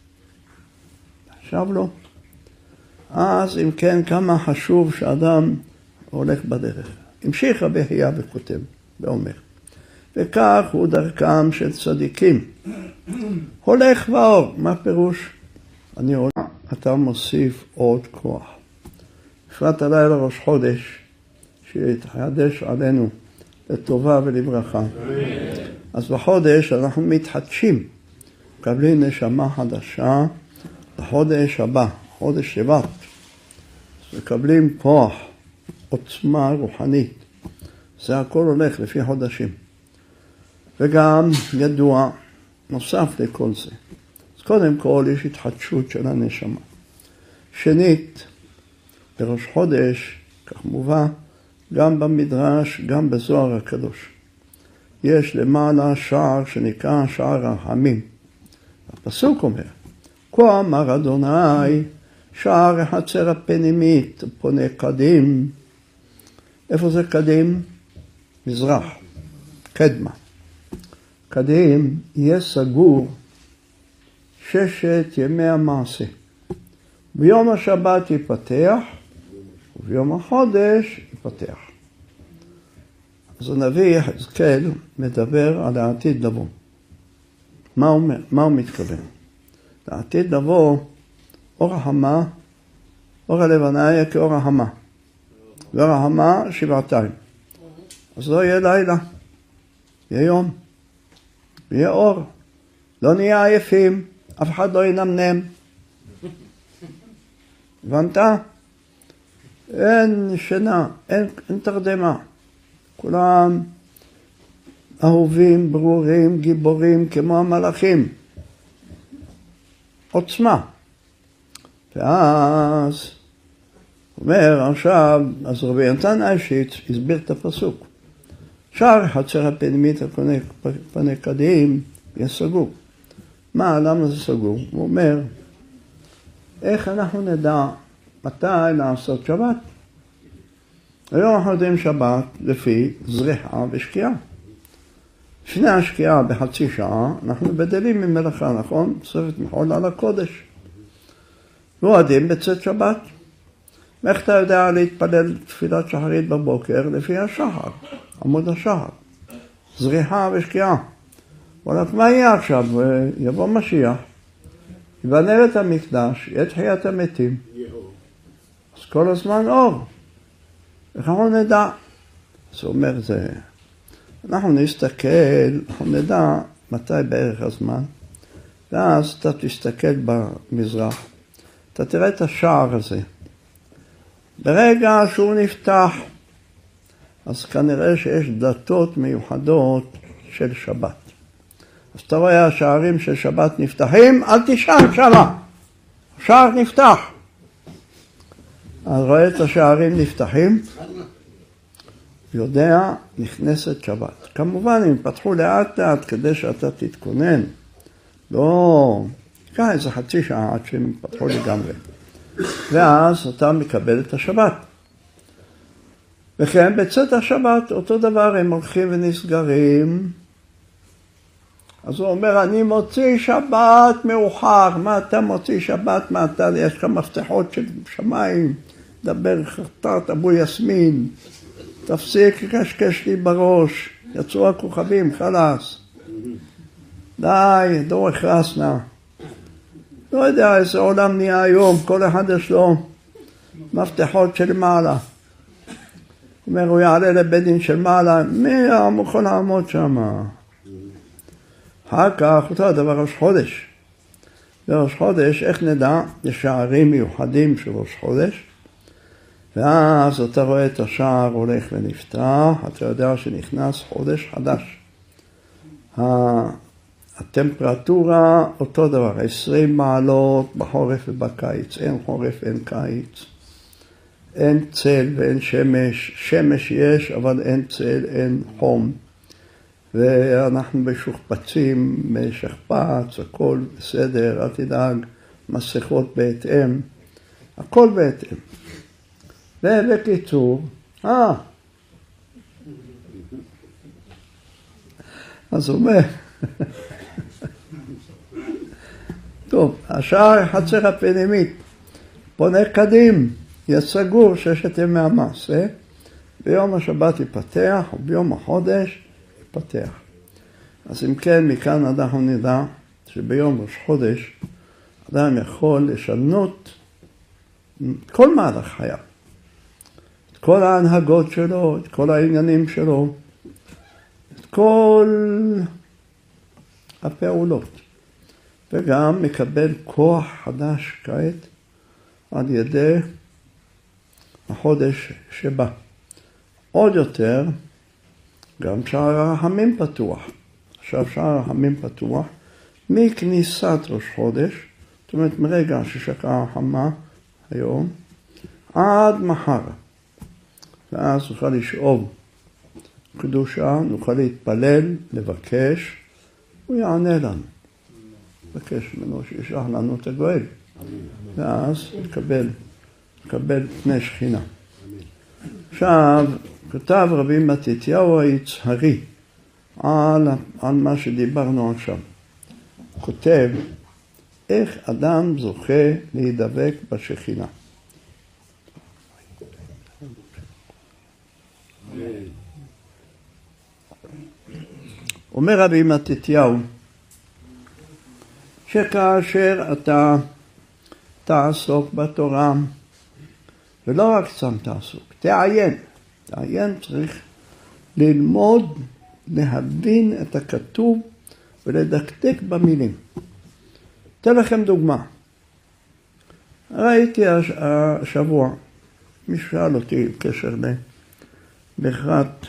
עכשיו לא. אז אם כן, כמה חשוב שאדם הולך בדרך. המשיך רבי חייא וכותב, ואומר, וכך הוא דרכם של צדיקים. הולך באור, מה פירוש? אני הולך, אתה מוסיף עוד כוח. בפרט הלילה ראש חודש, שיתחדש עלינו לטובה ולברכה. אז בחודש אנחנו מתחדשים, מקבלים נשמה חדשה לחודש הבא, חודש שבט. מקבלים כוח, עוצמה רוחנית. זה הכל הולך לפי חודשים. וגם ידוע, נוסף לכל זה. אז קודם כל יש התחדשות של הנשמה. שנית, בראש חודש, כך מובא, גם במדרש, גם בזוהר הקדוש. יש למעלה שער שנקרא שער רחמים. הפסוק אומר, כה אמר אדוני, שער החצר הפנימית, פונה קדים. איפה זה קדים? מזרח, קדמה. קדים יהיה סגור ששת ימי המעשה. ביום השבת ייפתח, וביום החודש ייפתח. אז הנביא יחזקאל מדבר על העתיד לבוא. מה הוא, מה הוא מתכוון? לעתיד לבוא, אור החמה, אור הלבנה יהיה כאור החמה. ואור החמה שבעתיים. אז לא יהיה לילה, יהיה יום, יהיה אור. לא נהיה עייפים, אף אחד לא ינמנם. הבנת? אין שינה, אין, אין תרדמה. כולם אהובים, ברורים, גיבורים, כמו המלאכים. עוצמה. ואז, אומר עכשיו, אז רבי יונתן אייבשיץ הסביר את הפסוק. שער החצר הפנימית הפני קדים יהיה סגור. מה, למה זה סגור? הוא אומר, איך אנחנו נדע מתי לעשות שבת? היום אנחנו יודעים שבת לפי זריחה ושקיעה. לפני השקיעה בחצי שעה אנחנו בדלים ממלאכה, נכון? צוות מחול על הקודש. מועדים בצאת שבת. איך אתה יודע להתפלל תפילת שחרית בבוקר? לפי השחר, עמוד השחר. זריחה ושקיעה. אבל מה יהיה עכשיו? יבוא משיח, יבנה את המקדש, יהיה תחיית המתים. אז כל הזמן אור. איך אנחנו נדע? זה אומר זה, אנחנו נסתכל, אנחנו נדע מתי בערך הזמן, ואז אתה תסתכל במזרח, אתה תראה את השער הזה. ברגע שהוא נפתח, אז כנראה שיש דלתות מיוחדות של שבת. אז אתה רואה השערים של שבת נפתחים, אל תשאר שמה. השער נפתח. אז רואה את השערים נפתחים, יודע, נכנסת שבת. כמובן, הם פתחו לאט לאט כדי שאתה תתכונן. לא, קח איזה חצי שעה עד שהם פתחו לגמרי. ואז אתה מקבל את השבת. וכן, בצאת השבת, אותו דבר, הם הולכים ונסגרים. אז הוא אומר, אני מוציא שבת מאוחר. מה אתה מוציא שבת? מה אתה, יש לך מפתחות של שמיים. דבר חטאת אבו יסמין. תפסיק לקשקש לי בראש. יצאו הכוכבים, חלס. די, דור הכרסנה. לא יודע איזה עולם נהיה היום, כל אחד יש לו מפתחות של מעלה. הוא אומר, הוא יעלה לבית דין של מעלה, מי יכול לעמוד שם? אחר כך, אותו הדבר ראש חודש. בראש חודש, איך נדע? יש שערים מיוחדים של ראש חודש, ואז אתה רואה את השער הולך ונפתח, אתה יודע שנכנס חודש חדש. הטמפרטורה אותו דבר, עשרים מעלות בחורף ובקיץ, אין חורף, אין קיץ, אין צל ואין שמש, שמש יש אבל אין צל, אין חום, ואנחנו בשוכפצים, בשכפץ, הכל בסדר, אל תדאג, מסכות בהתאם, הכל בהתאם. ובקיצור, אה, אז הוא אומר, טוב, השער חצר הפנימית, פונה קדים, יהיה סגור ששת ימי המעשה, ביום השבת ייפתח, וביום החודש ייפתח. אז אם כן, מכאן אנחנו נדע שביום ראש חודש, אדם יכול לשנות כל מהלך חייו. את כל ההנהגות שלו, את כל העניינים שלו, את כל הפעולות. וגם מקבל כוח חדש כעת על ידי החודש שבא. עוד יותר, גם שער הרחמים פתוח. עכשיו שער הרחמים פתוח מכניסת ראש חודש, זאת אומרת מרגע ששקעה הרחמה היום, עד מחר. ואז נוכל לשאוב קדושה, נוכל להתפלל, לבקש, הוא יענה לנו. לבקש ממנו שישלח לנו את הגואל. ואז נקבל, נקבל פני שכינה. עכשיו, כתב רבי מתתיהו היצהרי על, על מה שדיברנו עכשיו. הוא כותב, איך אדם זוכה להידבק בשכינה. אומר רבי מתתיהו, שכאשר אתה תעסוק בתורה, ולא רק סתם תעסוק, תעיין. תעיין צריך ללמוד, להבין את הכתוב ולדקדק במילים. אתן לכם דוגמה. ראיתי השבוע, מישהו שאל אותי בקשר לברכת,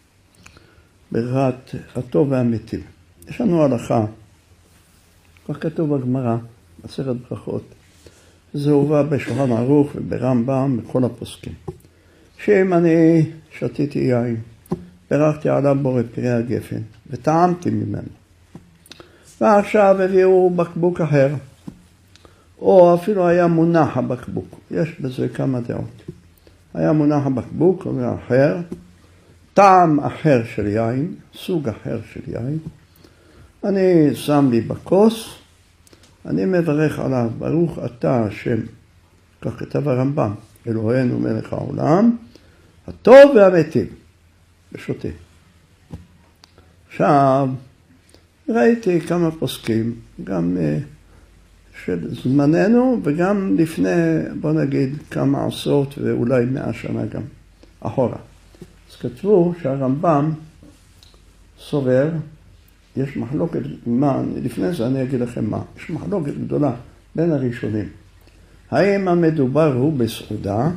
ברכת הטוב והמתים. יש לנו הלכה, כבר כתוב בגמרא, בעשרת ברכות. זה הובא בשולחן ערוך וברמב"ם בכל הפוסקים. שאם אני שתיתי יין, ברכתי עליו בורא פרי הגפן וטעמתי ממנו. ועכשיו הביאו בקבוק אחר, או אפילו היה מונח הבקבוק. יש בזה כמה דעות. היה מונח הבקבוק, או אחר, טעם אחר של יין, סוג אחר של יין. אני שם לי בכוס, אני מברך עליו, ברוך אתה השם, כך כתב הרמב"ם, אלוהינו מלך העולם, הטוב והמיטיב, בשוטה. עכשיו, ראיתי כמה פוסקים, גם של זמננו וגם לפני, בוא נגיד, כמה עשרות ואולי מאה שנה גם אחורה. אז כתבו שהרמב"ם סובר, יש מחלוקת, מה, לפני זה אני אגיד לכם מה, יש מחלוקת גדולה בין הראשונים. האם המדובר הוא בסעודה,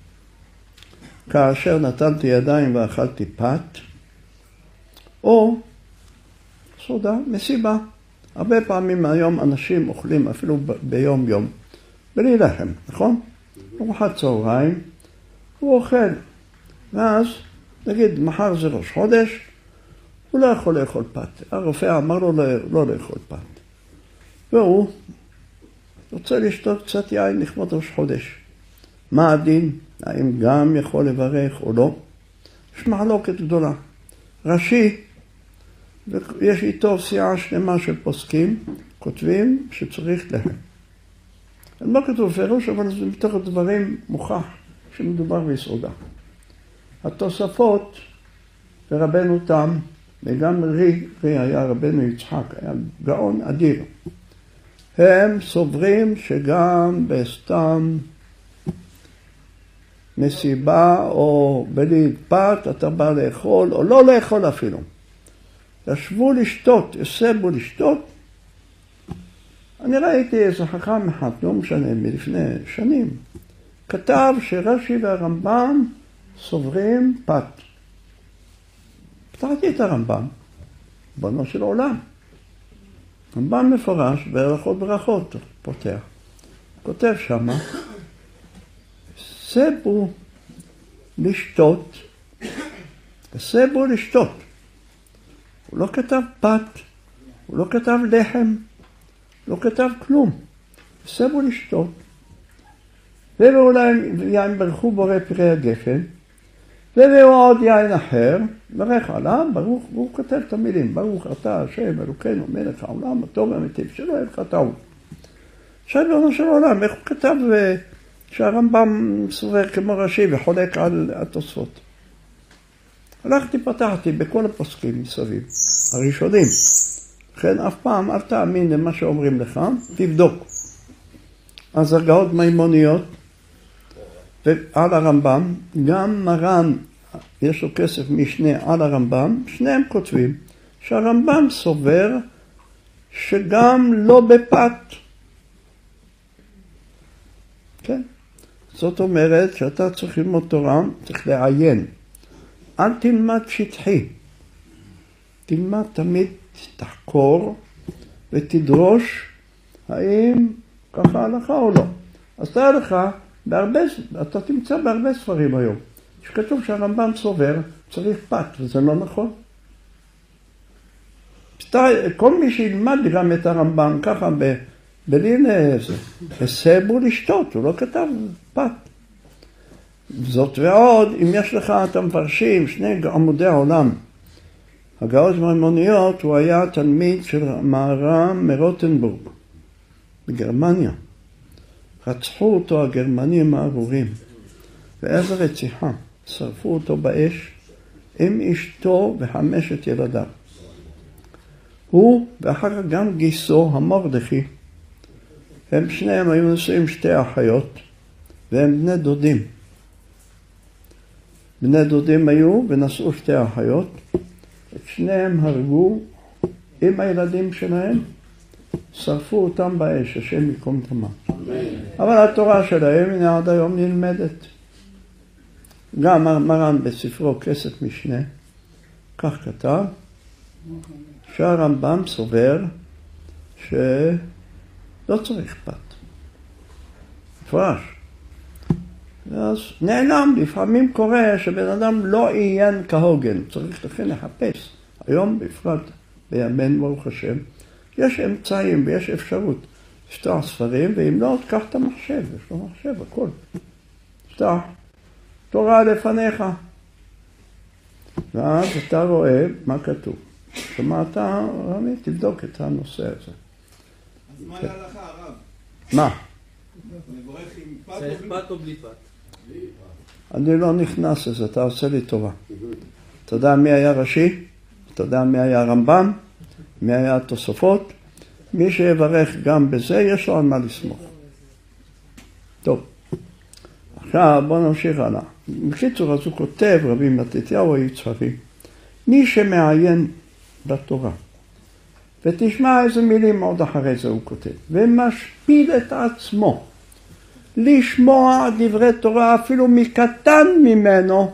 כאשר נטלתי ידיים ואכלתי פת, או סעודה, מסיבה. הרבה פעמים היום אנשים אוכלים אפילו ביום יום, בלי לחם, נכון? ארוחת צהריים, הוא אוכל. ואז, נגיד, מחר זה ראש חודש, הוא לא יכול לאכול פת. הרופא אמר לו לא, לא לאכול פת. והוא רוצה לשתות קצת יין לכבוד ראש חודש. מה הדין? האם גם יכול לברך או לא? יש מחלוקת גדולה. רש"י, ויש איתו סיעה שלמה של פוסקים, כותבים שצריך להם. אני לא כתוב פירוש, אבל זה מתוך הדברים מוכח שמדובר בסעודה. התוספות, ורבנו תם, וגם רי, רי היה רבנו יצחק, היה גאון אדיר. הם סוברים שגם בסתם מסיבה או בלי פת אתה בא לאכול, או לא לאכול אפילו. ישבו לשתות, יסבו לשתות. אני ראיתי איזה חכם אחד, לא משנה, מלפני שנים, כתב שרש"י והרמב"ם סוברים פת. פתחתי את הרמב"ם, בנו של עולם. הרמב"ם מפורש בהלכות ברכות, פותח. כותב שמה, סבו לשתות, סבו לשתות. הוא לא כתב פת, הוא לא כתב לחם, לא כתב כלום. סבו לשתות. ואולי יין ברכו בורא פרי הגפן, והוא עוד יין אחר, ברך עליו, ברוך, והוא כותב את המילים, ברוך אתה השם אלוקינו מלך העולם, הטוב והמיטיב, שלא יהיה לך טעות. עכשיו בנו של העולם, איך הוא כתב שהרמב"ם סובר כמו רש"י וחולק על התוספות. הלכתי, פתחתי בכל הפוסקים מסביב, הראשונים. לכן אף פעם אל תאמין למה שאומרים לך, תבדוק. אז הגאות מימוניות, ועל הרמב"ם, גם מרן, יש לו כסף משנה על הרמב"ם, שניהם כותבים שהרמב"ם סובר שגם לא בפת. כן? זאת אומרת שאתה צריך ללמוד תורה, צריך לעיין. אל תלמד שטחי. תלמד תמיד, תחקור ותדרוש האם ככה הלכה או לא. אז תראה לך, בהרבה, אתה תמצא בהרבה ספרים היום, שכתוב שהרמב"ם סובר צריך פת, וזה לא נכון. כל מי שילמד גם את הרמב"ם ככה ב... בלין איזה, הסבו לשתות, הוא לא כתב פת. זאת ועוד, אם יש לך את המפרשים, שני עמודי העולם, הגאות מימוניות, הוא היה תלמיד של מהר"ם מרוטנבורג, בגרמניה. רצחו אותו הגרמנים הארורים, ואיזה רציחה, שרפו אותו באש, עם אשתו וחמשת ילדיו. הוא, ואחר כך גם גיסו, המורדכי, הם שניהם היו נשואים שתי אחיות, והם בני דודים. בני דודים היו ונשאו שתי אחיות, את שניהם הרגו עם הילדים שלהם, שרפו אותם באש, השם יקום דמם. אבל התורה שלהם הנה עד היום נלמדת. גם מרן בספרו כסף משנה, כך כתב, שהרמב"ם סובר שלא צריך פת. מפורש. אז נעלם, לפעמים קורה שבן אדם לא עיין כהוגן, צריך לכן לחפש. היום בפרט בימינו ברוך השם, יש אמצעים ויש אפשרות לפתוח ספרים, ואם לא, תקח את המחשב, יש לו מחשב, הכל. פתח, תורה לפניך. ואז אתה רואה מה כתוב. שמעת, רמי, תבדוק את הנושא הזה. מה היה לך הרב? מה? מברך עם פת צריך פת או בלי פת? אני לא נכנס לזה, אתה עושה לי טובה. אתה יודע מי היה ראשי? אתה יודע מי היה הרמב"ם? מי היה התוספות? מי שיברך גם בזה, יש לו על מה לסמוך. טוב. עכשיו בואו נמשיך הלאה. בקיצור, אז הוא כותב, רבי מתתיהו היצהרי, מי שמעיין בתורה, ותשמע איזה מילים עוד אחרי זה הוא כותב, ומשפיל את עצמו, לשמוע דברי תורה אפילו מקטן ממנו,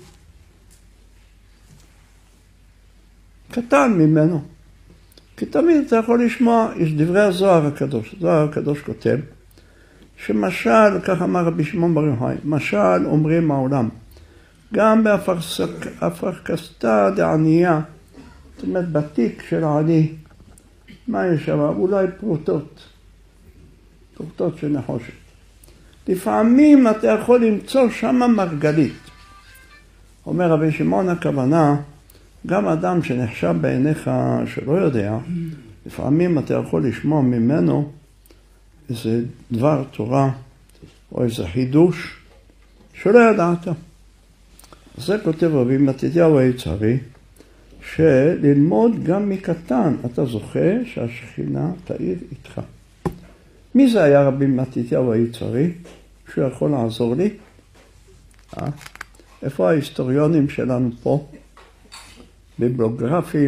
קטן ממנו, כי תמיד אתה יכול לשמוע, יש דברי הזוהר הקדוש, הזוהר הקדוש כותב, שמשל, כך אמר רבי שמעון בר יוחאי, משל אומרים העולם, גם באפרכסתא דענייה, זאת אומרת בתיק של העני, מה יש שם? אולי פרוטות, פרוטות של נחושת. לפעמים אתה יכול למצוא שם מרגלית. אומר רבי שמעון הכוונה, גם אדם שנחשב בעיניך שלא יודע, לפעמים אתה יכול לשמוע ממנו איזה דבר תורה או איזה חידוש שלא ידעת. זה כותב רבי מתתיהו היצהרי, שללמוד גם מקטן, אתה זוכה שהשכינה תאיר איתך. מי זה היה רבי מתתיהו היצהרי? שהוא יכול לעזור לי? אה? איפה ההיסטוריונים שלנו פה? ביבלוגרפים.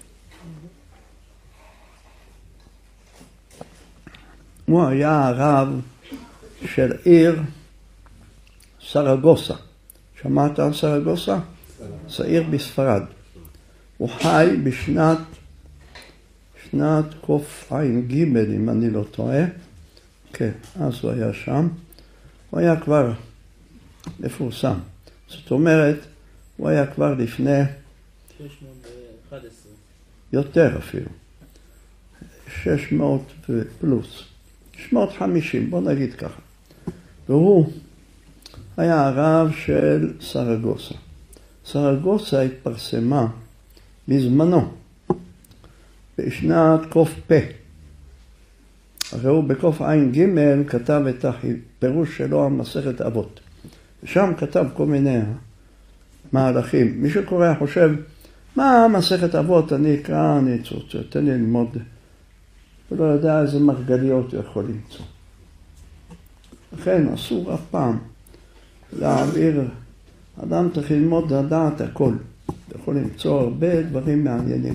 הוא היה הרב של עיר סרגוסה. שמעת על סרגוסה? זה עיר בספרד. הוא חי בשנת שנת קע"ג, אם אני לא טועה. כן, אז הוא היה שם. הוא היה כבר מפורסם. זאת אומרת, הוא היה כבר לפני שש מאות ואחת עשרה. יותר אפילו. שש מאות פלוס. שש מאות וחמישים, בוא נגיד ככה. והוא היה הרב של סרגוסה. סרגוסה התפרסמה בזמנו, בשנת ק"פ. הרי הוא בקע"ג כתב את הפירוש שלו על מסכת אבות. ושם כתב כל מיני מהלכים. מי שקורא חושב, מה מסכת אבות, אני אקרא, אני אצוצה, תן לי ללמוד. הוא לא יודע איזה מרגליות הוא יכול למצוא. לכן אסור אף פעם להעביר, אדם צריך ללמוד לדעת הכל. אתה יכול למצוא הרבה דברים מעניינים.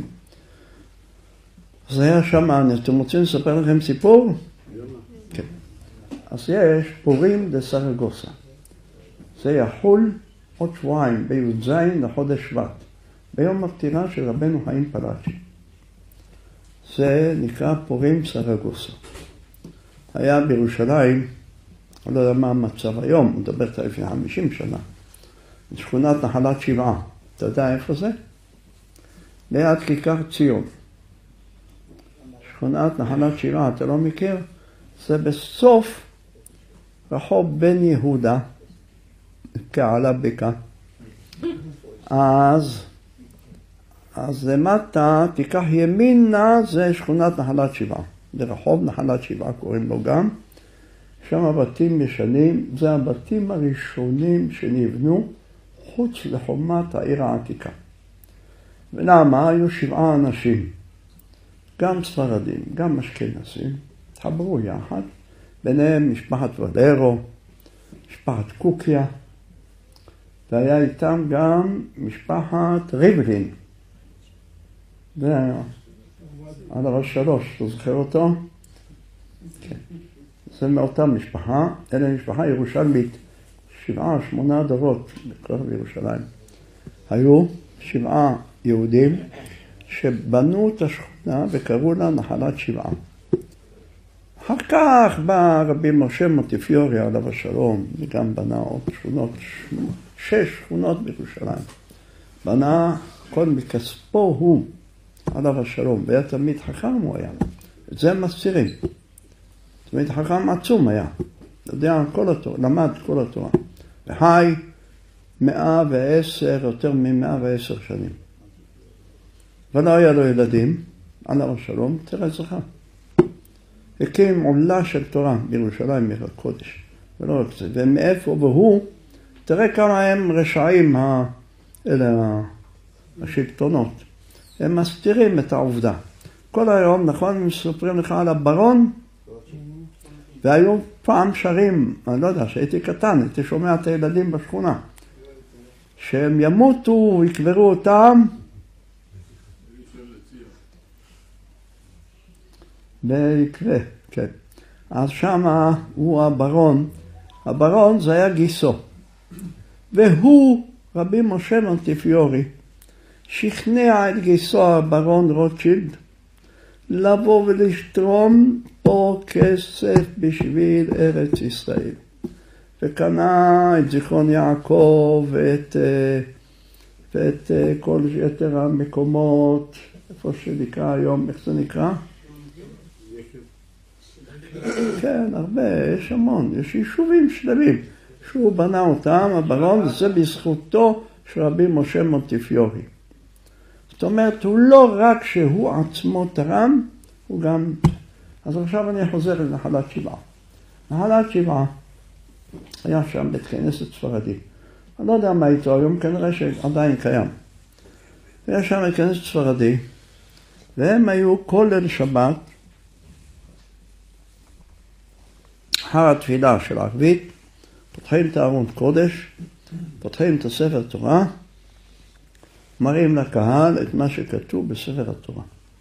אז היה שם, אתם רוצים לספר לכם סיפור? כן. אז יש פורים דה סרגוסה. זה יחול עוד שבועיים, בי"ז לחודש שבט, ביום הפטירה של רבנו חיים פלאצ'י. זה נקרא פורים סרגוסה. היה בירושלים, אני לא יודע מה המצב היום, הוא מדבר את לפני חמישים שנה, שכונת נחלת שבעה. אתה יודע איפה זה? ליד כיכר ציון. שכונת נחלת שבעה, אתה לא מכיר? זה בסוף רחוב בן יהודה, כעלה בקע. אז, אז למטה, תיקח ימינה, זה שכונת נחלת שבעה. זה רחוב נחלת שבעה קוראים לו גם. שם הבתים ישנים, זה הבתים הראשונים שנבנו חוץ לחומת העיר העתיקה. ולמה? היו שבעה אנשים, גם ספרדים, גם אשכנזים, התחברו יחד, ביניהם משפחת ולרו, משפחת קוקיה, והיה איתם גם משפחת ריבלין. זה היה על הראש שלוש, אתה זוכר אותו? כן. זה מאותה משפחה, אלה משפחה ירושלמית, שבעה, שמונה דורות בכל בירושלים. היו שבעה יהודים שבנו את השכונה וקראו לה נחלת שבעה. אחר כך בא רבי משה מונטיפיורי עליו השלום, וגם בנה עוד שכונות, שש שכונות בירושלים. בנה כל מכספו הוא עליו השלום, והיה תמיד חכם הוא היה. את זה הם מסתירים. תמיד חכם עצום היה. אתה יודע, כל התורה, למד כל התורה. וחי מאה ועשר, יותר ממאה ועשר שנים. ולא היה לו ילדים, עליו השלום, תראה זכה. הקים עולה של תורה בירושלים עיר הקודש, ולא רק זה, ומאיפה, והוא, תראה כמה הם רשעים, אלה השלטונות, הם מסתירים את העובדה. כל היום, נכון, הם מספרים לך על הברון, והיו פעם שרים, אני לא יודע, שהייתי קטן, הייתי שומע את הילדים בשכונה, שהם ימותו, יקברו אותם, ביקווה, כן. אז שמה הוא הברון, הברון זה היה גיסו, והוא, רבי משה מונטיפיורי, שכנע את גיסו הברון רוטשילד, לבוא ולשתרום פה כסף בשביל ארץ ישראל. וקנה את זיכרון יעקב ואת, ואת כל יתר המקומות, איפה שנקרא היום, איך זה נקרא? כן, הרבה, יש המון, יש יישובים שלמים שהוא בנה אותם, הברון, זה בזכותו של רבי משה מונטיפיורי. זאת אומרת, הוא לא רק שהוא עצמו תרם, הוא גם... אז עכשיו אני חוזר לנחלת שבעה. נחלת שבעה, היה שם בית כנסת ספרדי. אני לא יודע מה איתו היום, כנראה שעדיין קיים. היה שם בית כנסת ספרדי, והם היו כל ליל שבת, אחר התפילה של הערבית, פותחים את הארון קודש, פותחים את הספר תורה, מראים לקהל את מה שכתוב בספר התורה.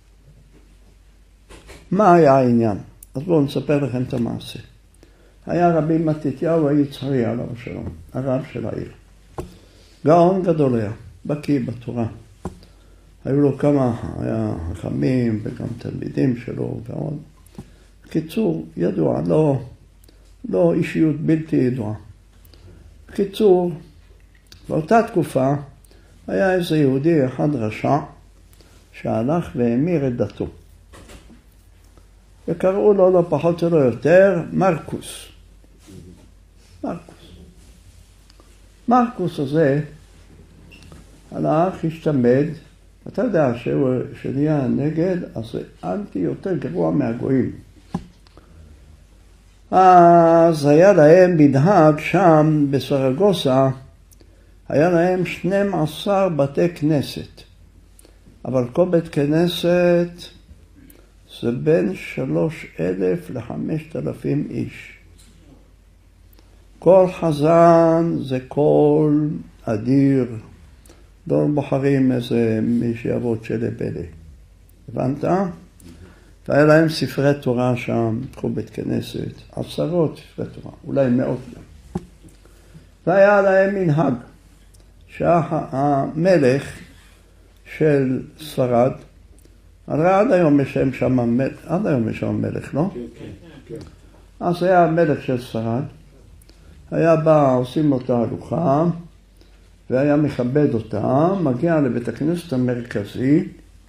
מה היה העניין? אז בואו נספר לכם את המעשה. היה רבי מתתיהו היצחרי עליו השלום, הרב של העיר. גאון גדול היה, בקיא בתורה. היו לו כמה, היה חכמים וגם תלמידים שלו ועוד. בקיצור, ידוע, לא, לא אישיות בלתי ידועה. בקיצור, באותה תקופה היה איזה יהודי אחד רשע שהלך והמיר את דתו. וקראו לו לא פחות ולא יותר מרקוס. מרקוס. מרקוס הזה הלך, השתמד, אתה יודע שהוא שנהיה נגד, אז זה אנטי יותר גרוע מהגויים. אז היה להם בדהג שם בסרגוסה, היה להם שנים עשר בתי כנסת. אבל כל בית כנסת זה בין שלוש אלף לחמשת אלפים איש. כל חזן זה קול אדיר. לא בוחרים איזה מי שיעבוד שלי בלי. הבנת? והיה להם ספרי תורה שם, כל בית כנסת, עשרות ספרי תורה, אולי מאות גם. והיה להם מנהג, שהמלך של ספרד, הרי עד היום יש שם, עד היום יש שם מלך, לא? כן, כן, כן. אז היה המלך של ספרד, היה בא, עושים לו תהלוכה, והיה מכבד אותה, מגיע לבית הכנסת המרכזי,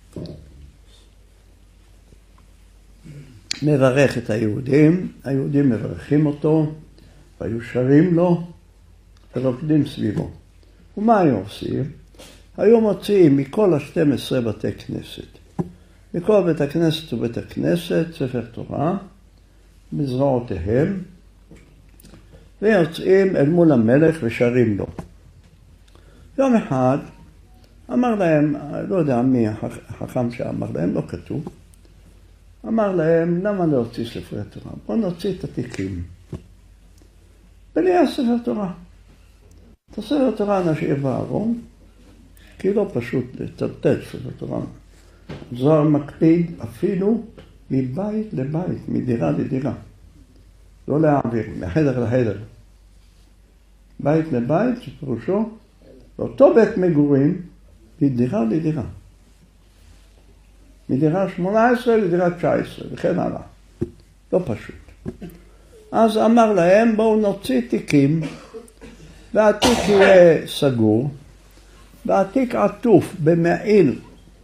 מברך את היהודים, היהודים מברכים אותו, והיו שרים לו, ורוקדים סביבו. ומה היו עושים? היו מוציאים מכל ה-שתים עשרה בתי כנסת. מכל בית הכנסת ובית הכנסת, ספר תורה, מזרועותיהם, ויוצאים אל מול המלך ושרים לו. יום אחד אמר להם, לא יודע מי החכם שאמר להם, לא כתוב, אמר להם, למה להוציא ספרי תורה? בואו נוציא את התיקים. ונהיה ספר תורה. את הספר תורה נשאיר בארון, כי לא פשוט לטלטל ספר תורה. זוהר מקפיד אפילו מבית לבית, מדירה לדירה. לא להעביר, מחדר לחדר. בית לבית, שפירושו, באותו בית מגורים, מדירה לדירה. מדירה שמונה עשרה לדירה תשע עשרה, וכן הלאה. לא פשוט. אז אמר להם, בואו נוציא תיקים, והתיק יהיה סגור, והתיק עטוף במעיל,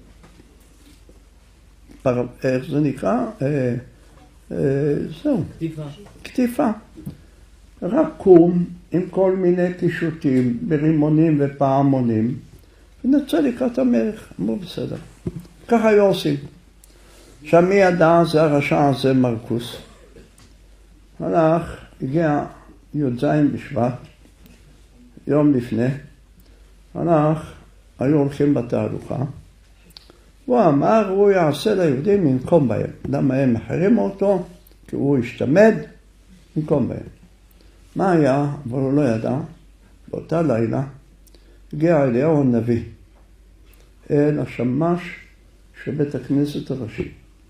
פר... איך זה נקרא? אה, אה, זהו. כתיפה. כתיפה. רקום עם כל מיני קישוטים, ברימונים ופעמונים, ונצא לקראת המלך. אמרו בסדר. ככה היו עושים. עכשיו מי ידע? זה הרשע הזה מרקוס. הלך, הגיע י"ז בשבט, יום לפני, הלך, היו הולכים בתהלוכה, הוא אמר, הוא יעשה ליהודים לנקום בהם. למה הם מחרימו אותו? כי הוא השתמד לנקום בהם. מה היה? אבל הוא לא ידע. באותה לילה הגיע אליהו הנביא אל השמש של בית הכנסת הראשי.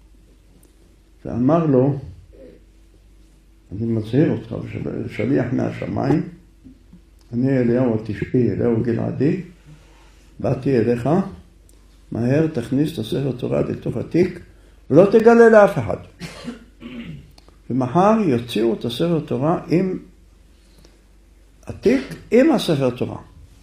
ואמר לו, אני מזהיר אותך, שליח מהשמיים, אני אליהו התשבי, אליהו גלעדי, באתי אליך, מהר תכניס את הספר תורה לתוך התיק, ולא תגלה לאף אחד. ומחר יוציאו את הספר תורה עם התיק, עם הספר תורה.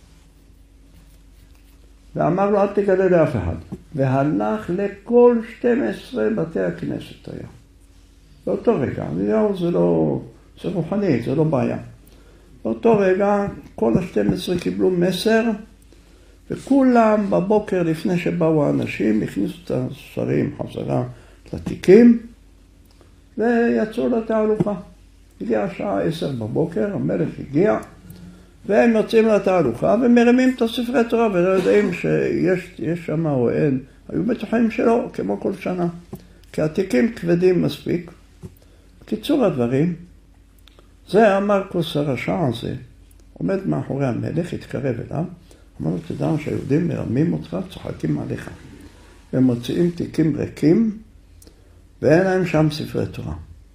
ואמר לו, אל תגלה לאף אחד. והלך לכל שתים עשרה בתי הכנסת היה. באותו רגע, אליהו זה לא, זה רוחני, זה לא בעיה. באותו רגע, כל ה-שתים עשרה קיבלו מסר, וכולם בבוקר לפני שבאו האנשים, הכניסו את הספרים חזרה לתיקים, ויצאו לתהלוכה. הגיעה השעה עשר בבוקר, המלך הגיע, והם יוצאים לתהלוכה ומרימים את הספרי תורה, ולא יודעים שיש שם או אין. היו בטוחים שלא, כמו כל שנה. כי התיקים כבדים מספיק. קיצור הדברים, זה המרקוס הרשע הזה, עומד מאחורי המלך, התקרב אליו, אמר לו, תדע שהיהודים מרמים אותך, צוחקים עליך. הם מוציאים תיקים ריקים, ואין להם שם ספרי תורה.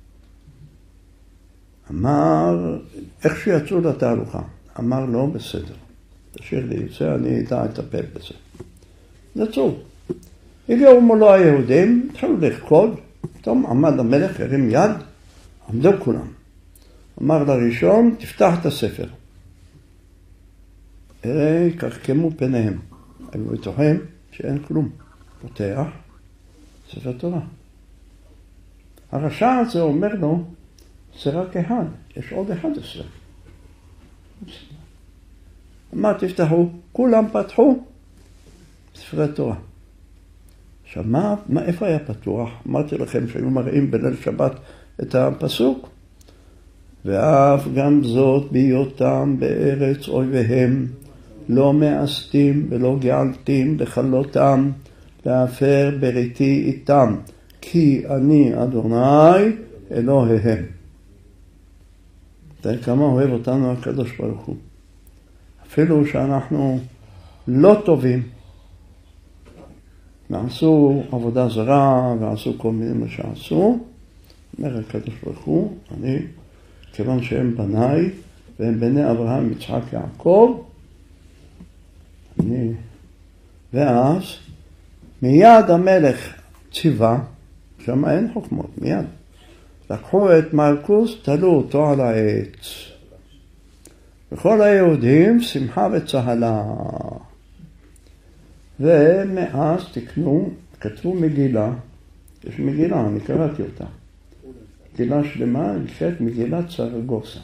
אמר, איך שיצאו לתהלוכה? אמר, לא, בסדר. תשאיר לי את זה, אני אדע לטפל בזה. יצאו. הגיעו מולו היהודים, התחילו לחקוד, פתאום עמד המלך, הרים יד, עמדו כולם. אמר לראשון, תפתח את הספר. הרי קרקמו פניהם. היו בטוחים שאין כלום. פותח, ספר תורה. הרשע הזה אומר לו, זה רק אחד, יש עוד אחד עשרה. אמר, תפתחו, כולם פתחו, ספרי תורה. עכשיו, מה, מה, איפה היה פתוח? אמרתי לכם שהיו מראים בליל שבת את הפסוק, ואף גם זאת בהיותם בארץ אויביהם, לא מאסתים ולא געלתים לכלותם, להפר בריתי איתם, כי אני אדוני אלוהיהם. תראה כמה אוהב אותנו הקדוש ברוך הוא. אפילו שאנחנו לא טובים, ועשו עבודה זרה, ועשו כל מיני מה שעשו, אומר הקדוש ברוך הוא, אני, כיוון שהם בניי, והם בני אברהם, יצחק, יעקב, אני, ואז מיד המלך ציווה, שם אין חוכמות, מיד. לקחו את מרקוס, תלו אותו על העץ. וכל היהודים שמחה וצהלה. ומאז תקנו, כתבו מגילה, יש מגילה, אני קראתי אותה. מגילה שלמה, נקראת מגילת סרגוסה.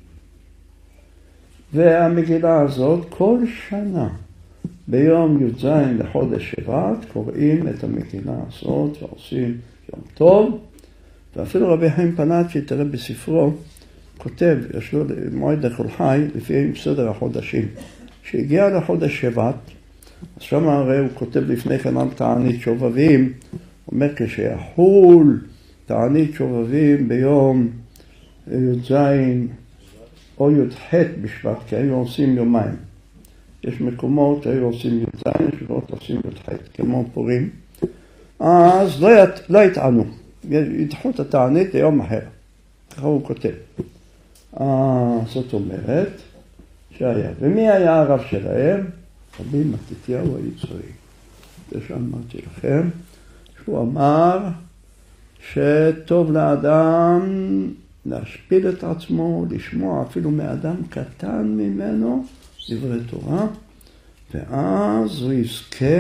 והמגילה הזאת כל שנה, ביום י"ז לחודש שבט, קוראים את המגילה הזאת ועושים יום טוב. ואפילו רבי חיים פנאטי, תראה בספרו, כותב, יש לו מועד לכל חי, לפי סדר החודשים. שהגיע לחודש שבט, אז שם הרי הוא כותב לפני כן על תענית שובבים, הוא אומר כשיחול תענית שובבים ביום י"ז או י"ח בשבט, כי היו עושים יומיים. יש מקומות, היו עושים י"ז, יש מקומות עושים י"ח, כמו פורים. אז לא, ית, לא יטענו. ידחו את התענית ליום אחר. ככה הוא כותב. אה, זאת אומרת שהיה. ומי היה הרב שלהם? רבי מתתיהו היצרי. זה שאמרתי לכם, שהוא אמר שטוב לאדם להשפיל את עצמו, לשמוע אפילו מאדם קטן ממנו דברי תורה, ואז הוא יזכה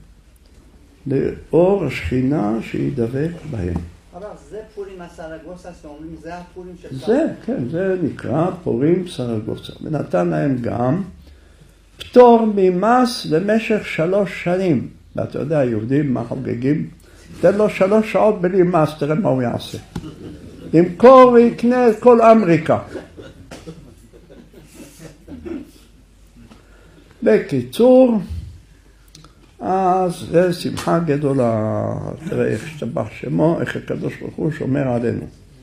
לאור השכינה שידבק בהם. אבל זה פורים הסרגוסה שאומרים, זה הפורים של... זה, כן, זה נקרא פורים סרגוסה. ונתן להם גם פטור ממס למשך שלוש שנים. ואתה יודע, יהודים מה חוגגים תן לו שלוש שעות בלי מס, תראה מה הוא יעשה. ימכור ויקנה את כל אמריקה. בקיצור, אז זה שמחה גדולה. תראה איך השתבח שמו, איך הקדוש ברוך הוא שומר עלינו.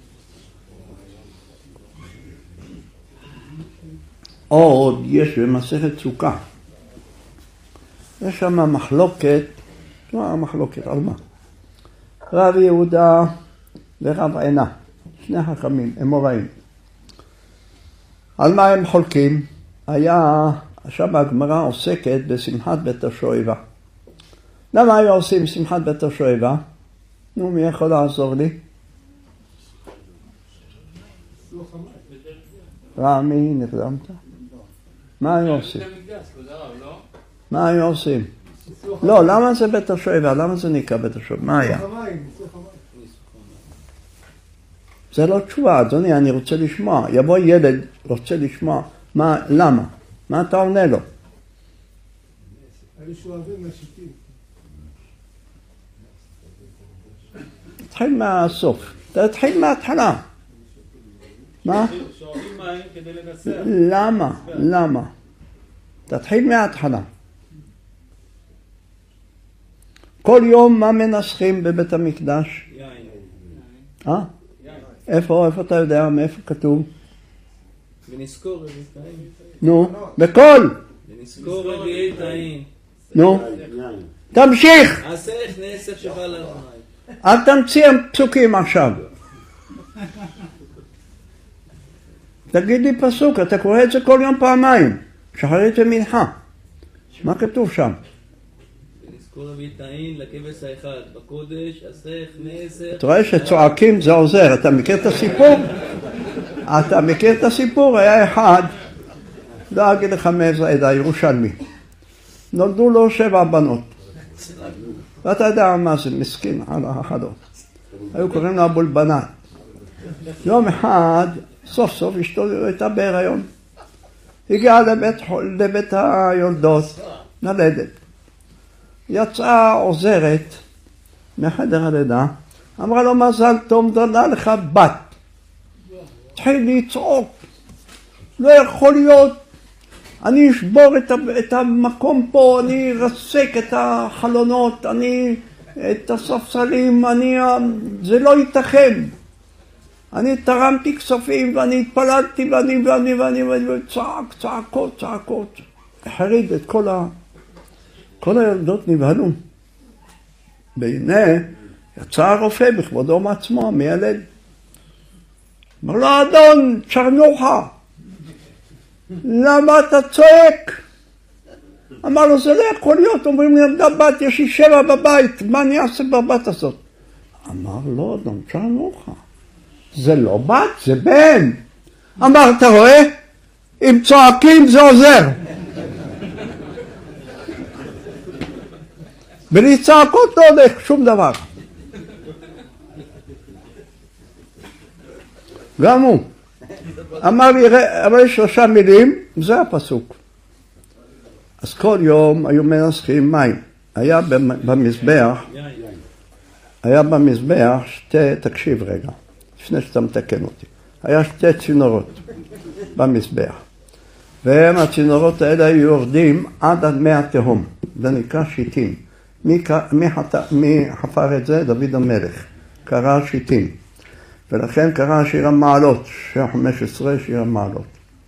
עוד יש במסכת סוכה. יש שם מחלוקת, מה מחלוקת? על מה? רב יהודה ורב עינה, שני חכמים, אמוראים. על מה הם חולקים? היה, שם הגמרא עוסקת בשמחת בית השואבה. למה היו עושים שמחת בית השואבה? נו, מי יכול לעזור לי? רמי, נקדמת? מה היו עושים? מה היו עושים? לא, למה זה בית השואבה? למה זה נקרא בית השואבה? מה היה? זה לא תשובה, אדוני, אני רוצה לשמוע. יבוא ילד, רוצה לשמוע. מה, למה? מה אתה עונה לו? היו שואבים מהשיטים. תתחיל מהסוף. תתחיל מההתחלה. מה? שואבים מים כדי לנסח. למה? למה? תתחיל מההתחלה. כל יום מה מנסחים בבית המקדש? יין. אה? איפה? איפה אתה יודע? מאיפה כתוב? ונזכור רביעי תאים. נו, בכל! ונזכור רביעי תאים. נו, תמשיך! עשה איך נאסף שבא לנו מים. אל תמציא פסוקים עכשיו. תגיד לי פסוק, אתה קורא את זה כל יום פעמיים. שחרית ומנחה. מה כתוב שם? ונזכור רביעי תאים לכבש האחד. בקודש עשה איך נאסף. אתה רואה שצועקים זה עוזר. אתה מכיר את הסיפור? אתה מכיר את הסיפור? היה אחד, לא אגיד לך מאיזה עדה, ירושלמי. נולדו לו שבע בנות. ואתה יודע מה זה, מסכין על האחדות. היו קוראים לה בולבנת. יום אחד, סוף סוף אשתו הייתה בהיריון. הגיעה לבית, לבית היולדות, נלדת. יצאה עוזרת מחדר הלידה, אמרה לו מזל טוב, דלה לך בת. התחיל לצעוק, לא יכול להיות, אני אשבור את, את המקום פה, אני ארסק את החלונות, אני את הספסלים, אני, זה לא ייתכן. אני תרמתי כספים ואני התפללתי ואני ואני ואני ואני צעק, צעקות, צעקות. החריד את כל ה... כל הילדות נבהלו. והנה יצא הרופא בכבודו מעצמו, מילד. אמר לו, אדון, צ'רנוחה, למה אתה צועק? אמר לו, זה לא יכול להיות, אומרים לי, ילדה בת, יש לי שבע בבית, מה אני אעשה בבת הזאת? אמר לו, אדון, צ'רנוחה, זה לא בת, זה בן. אמר, אתה רואה? אם צועקים זה עוזר. בלי צעקות לא הולך שום דבר. גם הוא. אמר לי, אבל שלושה מילים, זה הפסוק. אז כל יום היו מנסחים מים. היה במזבח, היה במזבח שתי, תקשיב רגע, לפני שאתה מתקן אותי. היה שתי צינורות במזבח. והם הצינורות האלה היו יורדים עד עד מי התהום. זה נקרא שיטים. מי, מי, מי חפר את זה? דוד המלך. קרא שיטים. ולכן קרא שיר המעלות, שיר חמש עשרה שיר המעלות.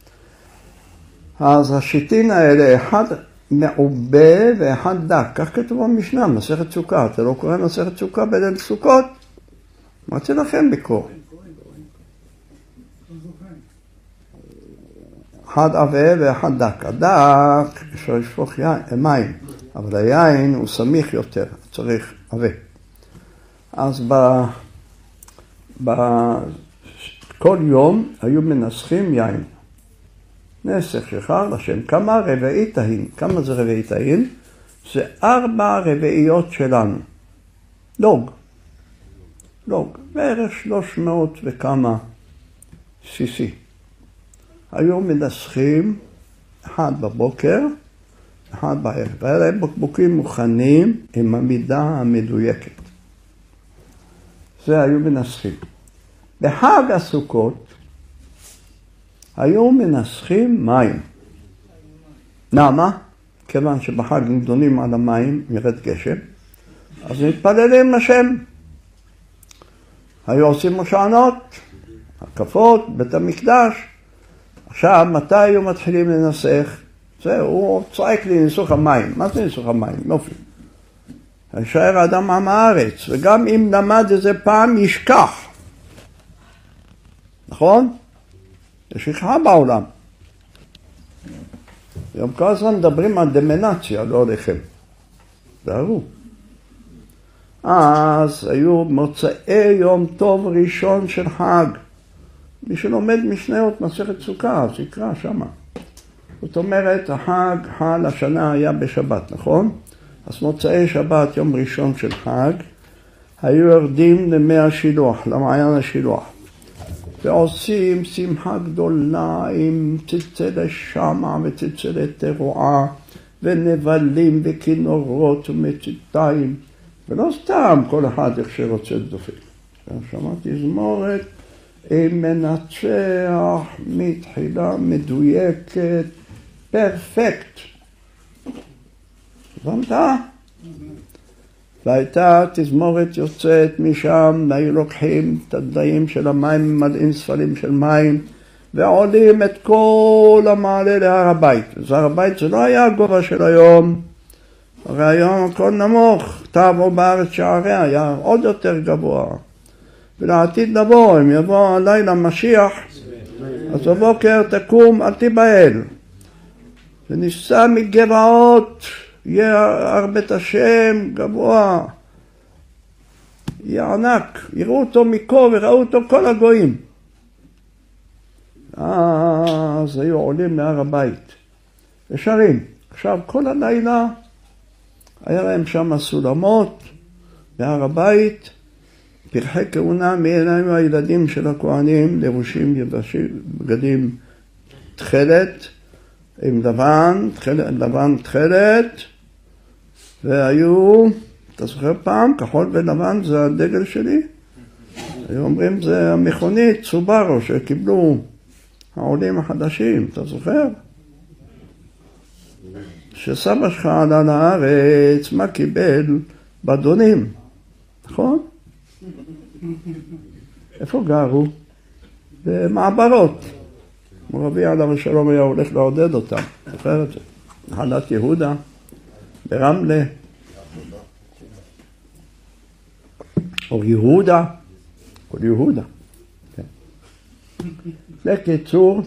אז השיטין האלה, אחד מעובה ואחד דק, כך כתוב במשנה, מסכת סוכה. אתה לא קורא מסכת סוכה בליל סוכות? מה זה לכם בקור? אחד עבה ואחד דק. הדק אפשר לשפוך מים, אבל היין הוא סמיך יותר, צריך עבה. אז ב... כל יום היו מנסחים יין. נסך שחר לשם. כמה רבעי תהין? כמה זה רבעי תהין? זה ארבע רבעיות שלנו. לוג. לוג. בערך שלוש מאות וכמה סיסי. היו מנסחים אחד בבוקר, אחד בערב. היה להם בקבוקים מוכנים עם המידה המדויקת. זה היו מנסחים. בחג הסוכות היו מנסחים מים. למה? כיוון שבחג נדונים על המים, ירד גשם, אז מתפללים לשם. היו עושים משענות, הקפות, בית המקדש. עכשיו, מתי היו מתחילים לנסח? זה, הוא צועק לי ניסוך המים. מה זה ניסוך המים? יופי. הישאר האדם עם הארץ, וגם אם למד איזה פעם, ישכח. נכון? יש שכחה בעולם. היום כל הזמן מדברים על דמנציה, לא עליכם. דערו. אז היו מוצאי יום טוב ראשון של חג. מי שלומד משניות מסכת סוכה, אז יקרא שמה. זאת אומרת, החג חל השנה היה בשבת, נכון? אז מוצאי שבת, יום ראשון של חג, היו יורדים למי השילוח, למעיין השילוח. ועושים שמחה גדולה עם צלצלי שמע וצלצלי תרועה, ונבלים וכינורות ומציתיים, ולא סתם כל אחד איך שרוצה דופק. שמעתי זמורת עם מנצח מתחילה מדויקת, פרפקט. הבנת? והייתה תזמורת יוצאת משם, והיו לוקחים את הדיים של המים, מלאים ספלים של מים, ועולים את כל המעלה להר הבית. אז הר הבית זה לא היה הגובה של היום, הרי היום הכל נמוך, תבוא בארץ שעריה, היה עוד יותר גבוה. ולעתיד לבוא, אם יבוא הלילה משיח, אז בבוקר תקום, אל תיבהל. וניסה מגבעות, יהיה הר בית השם גבוה, יהיה ענק, יראו אותו מכל וראו אותו כל הגויים. אז היו עולים מהר הבית ושרים. עכשיו כל הלילה היה להם שם סולמות בהר הבית, פרחי כהונה מעיניים הילדים של הכהנים, לבושים יבשים, בגדים תכלת, עם לבן, תכלת, לבן תכלת, והיו, אתה זוכר פעם, כחול ולבן זה הדגל שלי? היו אומרים זה המכונית, סובארו, שקיבלו העולים החדשים, אתה זוכר? שסבא שלך עלה לארץ, מה קיבל? בדונים, נכון? איפה גרו? במעברות. מרבי עליו השלום היה הולך לעודד אותם, זוכר את זה? נחלת יהודה, ברמלה, או יהודה, כל יהודה. בקיצור,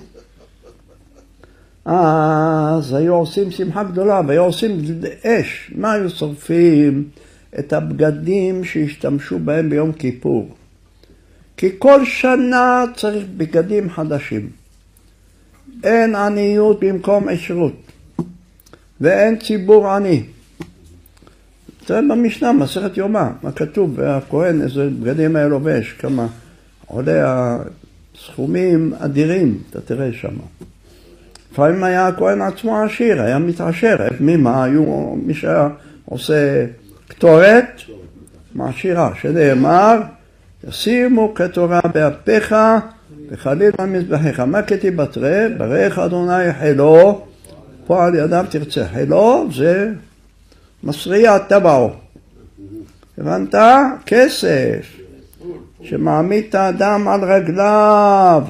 אז היו עושים שמחה גדולה, והיו עושים אש. מה היו שורפים? את הבגדים שהשתמשו בהם ביום כיפור. כי כל שנה צריך בגדים חדשים. אין עניות במקום עשרות. ואין ציבור עני. זה במשנה, מסכת יומא, מה כתוב, והכהן איזה בגדים היה לובש, כמה עולה הסכומים אדירים, אתה תראה שם. לפעמים היה הכהן עצמו עשיר, היה מתעשר, ממה היו, מי שהיה עושה קטורת, מעשירה, שנאמר, ישימו כתורה באפיך וחליל במזבחיך. מה כתיב בתרא? ברך אדוני חילו, פועל ידיו תרצה. חילו זה מסריע טבעו. הבנת? כסף שמעמיד את האדם על רגליו.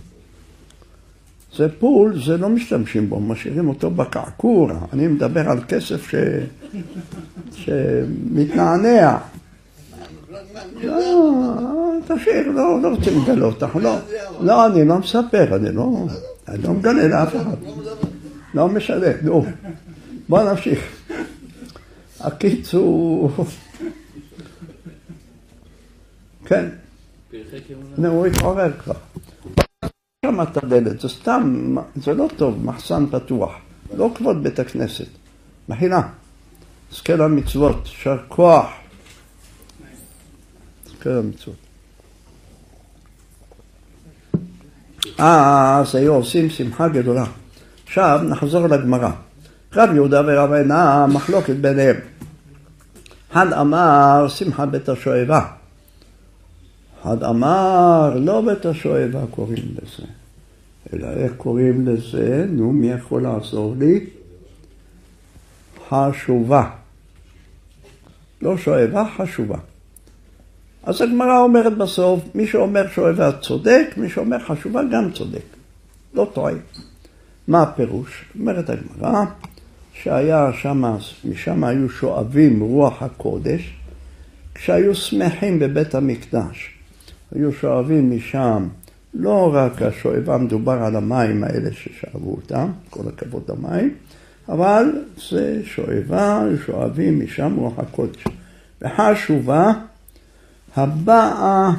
זה פול, זה לא משתמשים בו, משאירים אותו בקעקור. אני מדבר על כסף ש... שמתנענע. לא, תשאיר, לא, לא רוצה לגלות אותך, לא. לא, אני לא מספר, אני לא, אני לא מגלה לאף אחד. לא משנה, נו. בוא נמשיך. הקיצור... כן. נו, הוא התעורר כבר. שם את הדלת, זה סתם, זה לא טוב, מחסן פתוח. לא כבוד בית הכנסת. מחילה. זכה למצוות, שר כוח. זכה למצוות. אז היו עושים שמחה גדולה. עכשיו נחזור לגמרא. רב יהודה ורב עינה, מחלוקת ביניהם. אחד אמר שמחה בית השואבה. אחד אמר, לא בית השואבה קוראים לזה, אלא איך קוראים לזה? נו, מי יכול לעזור לי? חשובה. לא שואבה, חשובה. אז הגמרא אומרת בסוף, מי שאומר שואבה צודק, מי שאומר חשובה גם צודק. לא טועה. מה הפירוש? אומרת הגמרא, שהיה שם, משם היו שואבים רוח הקודש, כשהיו שמחים בבית המקדש. היו שואבים משם, לא רק השואבה, מדובר על המים האלה ששאבו אותם, כל הכבוד למים, אבל זה שואבה, שואבים משם רוח הקודש. וחשובה, הבאה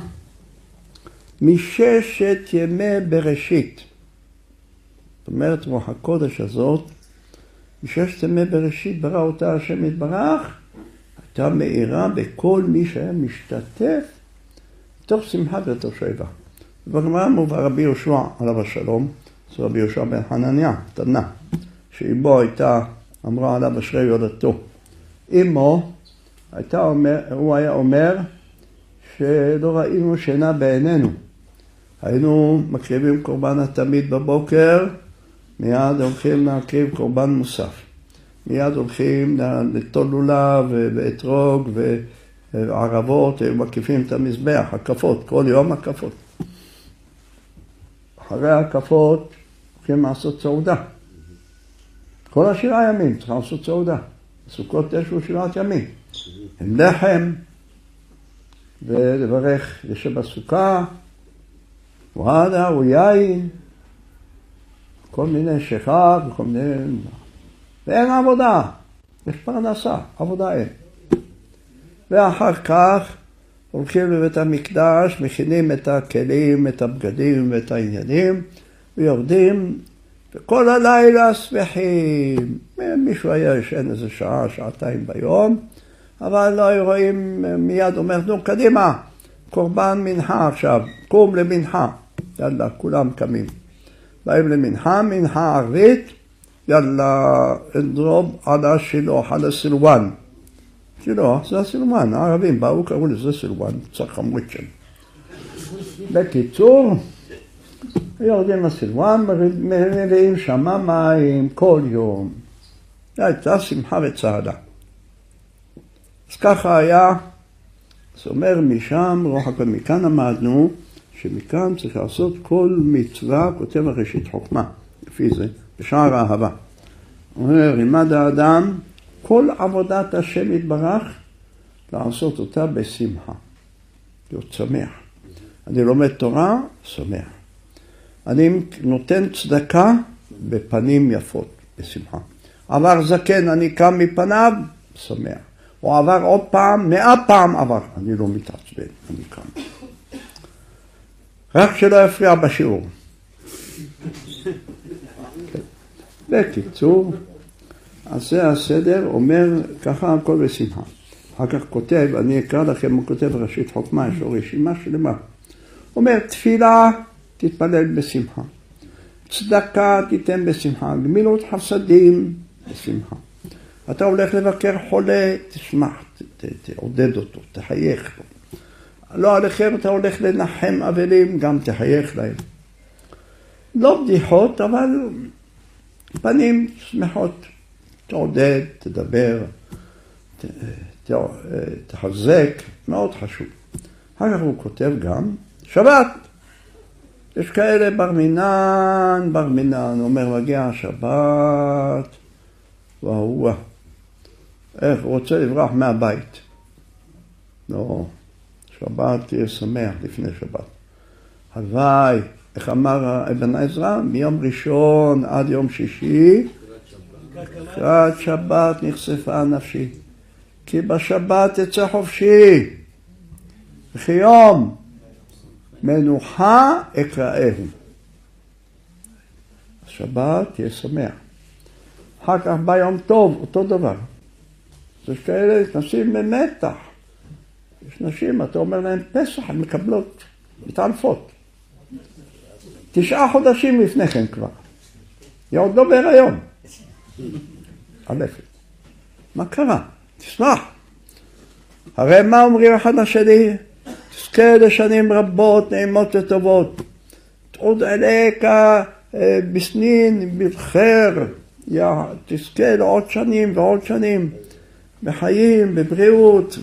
מששת ימי בראשית. זאת אומרת, רוח הקודש הזאת, מששת ימי בראשית ברא אותה השם יתברך, הייתה מאירה בכל מי שהיה משתתף בתוך שמחה בתוך שואבה. ובגמרא מובא רבי יהושע עליו השלום, זה רבי יהושע בן חנניה, תנא, שאימו הייתה, אמרה עליו אשרי יולדתו. אימו, הייתה אומר, הוא היה אומר שלא ראינו שינה בעינינו. היינו מקריבים קורבן התמיד בבוקר, מיד הולכים להקריב קורבן מוסף. מיד הולכים לטול לולב ואתרוג וערבות, מקיפים את המזבח, הקפות, כל יום הקפות. אחרי הקפות הולכים לעשות צעודה. כל השירה ימים צריכים לעשות צעודה. סוכות יש הוא שירת ימים. עם לחם, ולברך שבסוכה, וואלה, הוא יין, כל מיני שכב, וכל מיני... ואין עבודה, יש פרנסה, עבודה אין. ואחר כך הולכים לבית המקדש, מכינים את הכלים, את הבגדים ואת העניינים, ויורדים, וכל הלילה שמחים. מישהו היה ישן איזה שעה, שעתיים ביום, אבל לא היו רואים, מיד אומר, נו, קדימה, קורבן מנחה עכשיו, קום למנחה. יאללה, כולם קמים. באים למנחה, מנחה ערבית, יאללה, נדרוב על השילוח, על הסילואן. שילוח, זה הסילואן, הערבים באו, קראו לזה סילואן, צריך חמוד שם. בקיצור, יורדים לסילואן, מביאים שמה מים כל יום. הייתה שמחה וצעדה. אז ככה היה, זה אומר משם, רוח הקודש, מכאן למדנו, שמכאן צריך לעשות כל מצווה, כותב הראשית חוכמה, לפי זה, בשער האהבה. אומר, רימד האדם, כל עבודת השם יתברך, לעשות אותה בשמחה. להיות שמח. אני לומד תורה, שמח. אני נותן צדקה בפנים יפות, בשמחה. עבר זקן, אני קם מפניו, שמח. הוא עבר עוד פעם, מאה פעם עבר. אני לא מתעצבן, אני קם. רק שלא יפריע בשיעור. בקיצור, אז זה הסדר, אומר ככה הכל בשמחה. אחר כך כותב, אני אקרא לכם, הוא כותב ראשית חוכמה, יש לו רשימה שלמה. אומר, תפילה תתפלל בשמחה. צדקה תיתן בשמחה. גמילות חסדים בשמחה. אתה הולך לבקר חולה, תשמח, תעודד אותו, תחייך לו. לא עליכם, אתה הולך לנחם אבלים, גם תחייך להם. לא בדיחות, אבל פנים שמחות. תעודד, תדבר, ת, ת, תחזק, מאוד חשוב. אחר כך הוא כותב גם, שבת. יש כאלה בר מינן, בר מינן, אומר, מגיע השבת, וואו, וואו. איך, הוא רוצה לברח מהבית. לא, שבת תהיה שמח לפני שבת. הלוואי, איך אמר אבן עזרא, מיום ראשון עד יום שישי, לקראת שבת נחשפה נפשי. כי בשבת תצא חופשי. וכי יום מנוחה אקראהו. השבת תהיה שמח. אחר כך בא יום טוב, אותו דבר. יש כאלה נשים במתח. יש נשים, אתה אומר להם פסח, הן מקבלות, מתעלפות. תשעה חודשים לפני כן כבר. היא עוד לא בהיריון. אלפת. מה קרה? תשמח. הרי מה אומרים אחד לשני? תזכה לשנים רבות, נעימות וטובות. תעוד עליך בסנין, בבחר, תזכה לעוד שנים ועוד שנים, בחיים, בבריאות.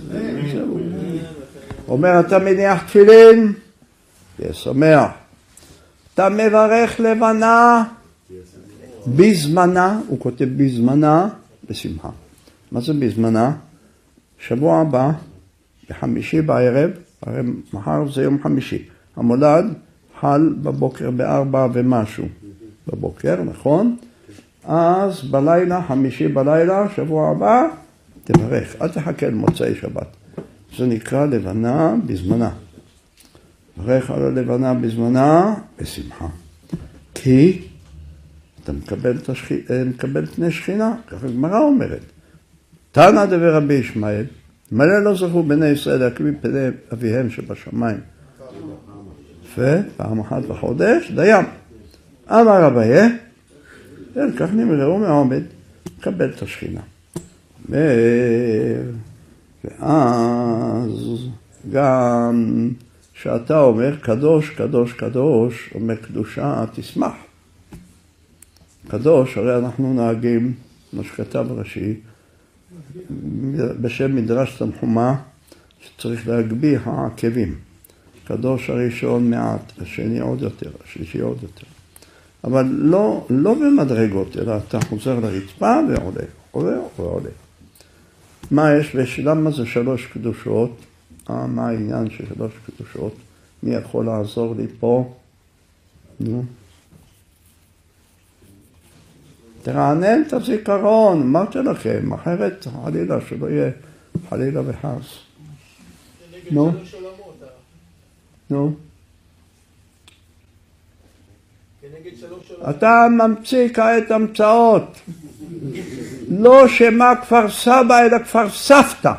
אומר, אתה מניח תפילין, תהיה שמח. אתה מברך לבנה, בזמנה, הוא כותב בזמנה, בשמחה. מה זה בזמנה? שבוע הבא, בחמישי בערב, הרי מחר זה יום חמישי. המולד חל בבוקר בארבע ומשהו בבוקר, נכון? אז בלילה, חמישי בלילה, שבוע הבא, תברך. אל תחכה למוצאי שבת. זה נקרא לבנה בזמנה. תברך על הלבנה בזמנה, בשמחה. כי אתה מקבל, תשכ... מקבל פני שכינה, ככה הגמרא אומרת. תנא דבר רבי ישמעאל, מלא לא זכו בני ישראל להקריב פני אביהם שבשמיים. פעם אחת בחודש, דים. אמר אביה, כך נמראו מעומד, קבל את השכינה. ואז גם שאתה אומר, קדוש, קדוש, קדוש, אומר קדושה, תשמח. קדוש, הרי אנחנו נהגים, מה שכתב רש"י, בשם מדרש תנחומא, שצריך להגביה העקבים. קדוש הראשון מעט, השני עוד יותר, השלישי עוד יותר. אבל לא, לא במדרגות, אלא אתה חוזר לרצפה ועולה, עולה ועולה. מה יש? ושלמה זה שלוש קדושות? אה, מה העניין של שלוש קדושות? מי יכול לעזור לי פה? נו. תרענן את הזיכרון, אמרתי לכם, אחרת חלילה שלא יהיה חלילה וחס. נו. נו. אתה ממציא כעת המצאות. לא שמה כפר סבא אלא כפר סבתא.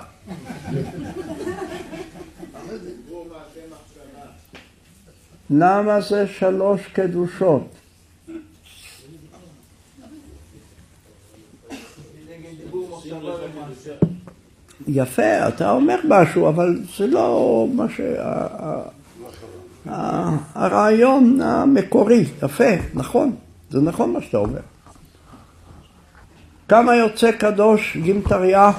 למה זה שלוש קדושות? יפה, אתה אומר משהו, אבל זה לא מה ש... הרעיון המקורי, יפה, נכון, זה נכון מה שאתה אומר. כמה יוצא קדוש גימטריה?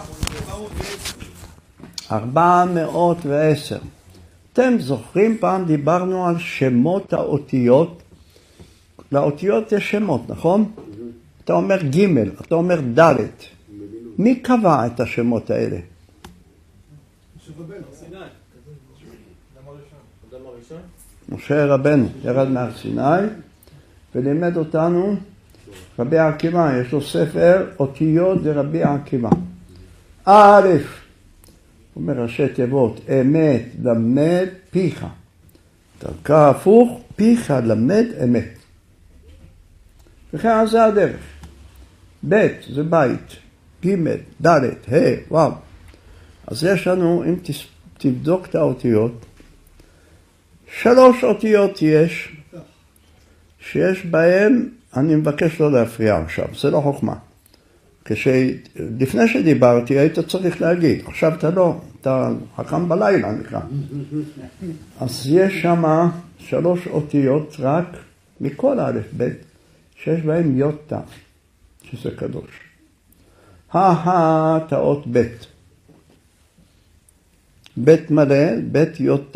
ארבע מאות ועשר. אתם זוכרים פעם דיברנו על שמות האותיות? לאותיות יש שמות, נכון? אתה אומר ג', אתה אומר ד'. מי קבע את השמות האלה? משה רבנו ירד מהר סיני ולימד אותנו רבי עקיבא, יש לו ספר אותיות דרבי עקיבא. א', אומר ראשי תיבות, אמת למד פיך. דרכה הפוך, פיך למד אמת. וכן זה הדרך. ב' זה בית, ג', ד', ה', ו'. אז יש לנו, אם תבדוק את האותיות, שלוש אותיות יש, שיש בהם, אני מבקש לא להפריע עכשיו, זה לא חוכמה. כש... לפני שדיברתי היית צריך להגיד, עכשיו אתה לא, אתה חכם בלילה נקרא. אז יש שם שלוש אותיות רק מכל א' ב' שיש בהם י' ת', שזה קדוש. ה' תאות ב', ב' מלא, ב' י' ת'.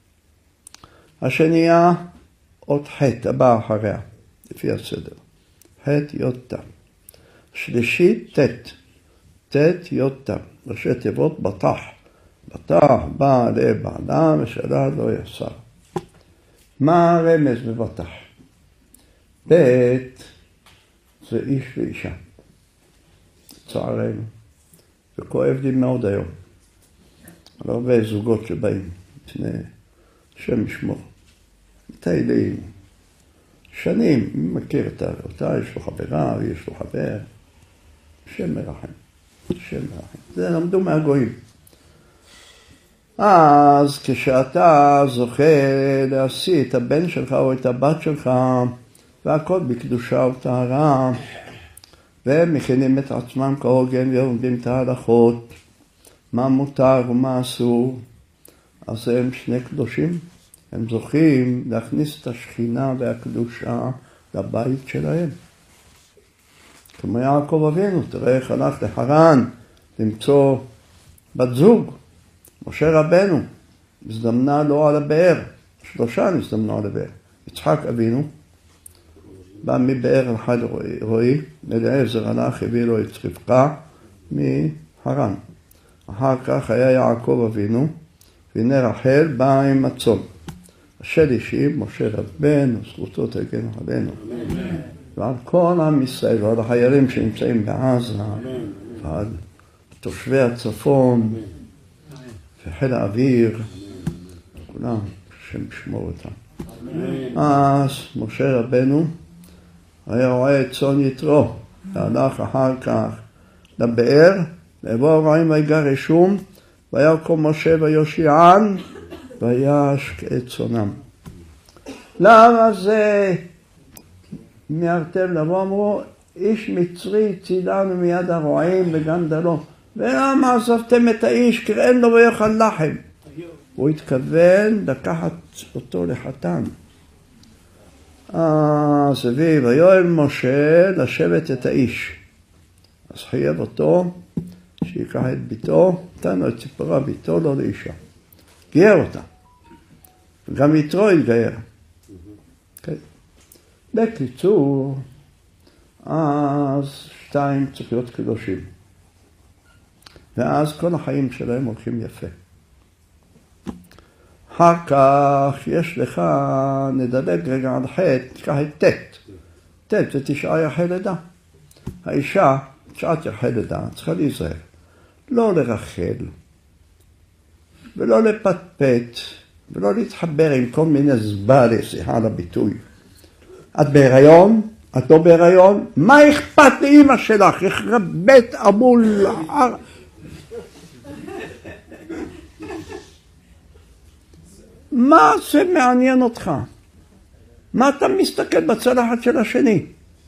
השנייה אות ח' הבאה אחריה, לפי הסדר. ח' י' ת'. שלישית ת', ת' י' ת'. ראשי תיבות בטח. בטח בא לבעלה ושאלה לא יסר. מה הרמז בבטח? ב' זה איש ואישה. צערנו. וכואב לי מאוד היום. על הרבה זוגות שבאים. לפני שם ישמור. מטיילים. שנים, מכיר את אותה, יש לו חברה, יש לו חבר. שם מרחם. שם מרחם. זה למדו מהגויים. אז כשאתה זוכה להשיא את הבן שלך או את הבת שלך, והכל בקדושה וטהרה, והם מכינים את עצמם כהוגן ולומדים את ההלכות, מה מותר ומה אסור, אז הם שני קדושים, הם זוכים להכניס את השכינה והקדושה לבית שלהם. כמו יעקב אבינו, תראה איך הלך לחרן למצוא בת זוג, משה רבנו, הזדמנה לו על הבאר, שלושה נזדמנו על הבאר. יצחק אבינו, בא מבאר אחד רועי, אליעזר הלך, הביא לו את רבקה מחרן. אחר כך היה יעקב אבינו, והנה רחל באה עם הצאן. השלישי, משה רבנו, זכותו תגן עלינו. ועל כל עם ישראל, ועל החיילים שנמצאים בעזה, ועל תושבי הצפון, וחיל האוויר, כולם, השם ישמור אותם. אז משה רבנו היה רואה את צאן יתרו, והלך אחר כך לבאר, ויבואו רעים ויגרשום, ויקום משה ויושיען, וישק את צאנם. למה זה מיהרתם לבוא? אמרו, איש מצרי צילנו מיד הרועים וגנדלו. ולמה עזבתם את האיש? קראן לו ויאכל לחם. הוא התכוון לקחת אותו לחתן. אז הביא ויואל משה לשבת את האיש. אז חייב אותו שיקח את ביתו, נתן לו את ציפורה ביתו, לא לאישה. גייר אותה. וגם יתרו התגייר. Okay. בקיצור, אז שתיים צריך להיות קדושים. ואז כל החיים שלהם הולכים יפה. אחר כך יש לך, נדלג רגע על חטא, תקח את תת. תת זה תשעה יחי לידה. האישה, תשעת יחי לידה, צריכה להיזהר. לא לרחל, ולא לפטפט, ולא להתחבר עם כל מיני זבלה, סליחה על הביטוי. את בהיריון? את לא בהיריון? מה אכפת לאמא שלך? יחרבט אבול... מה זה מעניין אותך? מה אתה מסתכל בצלחת של השני?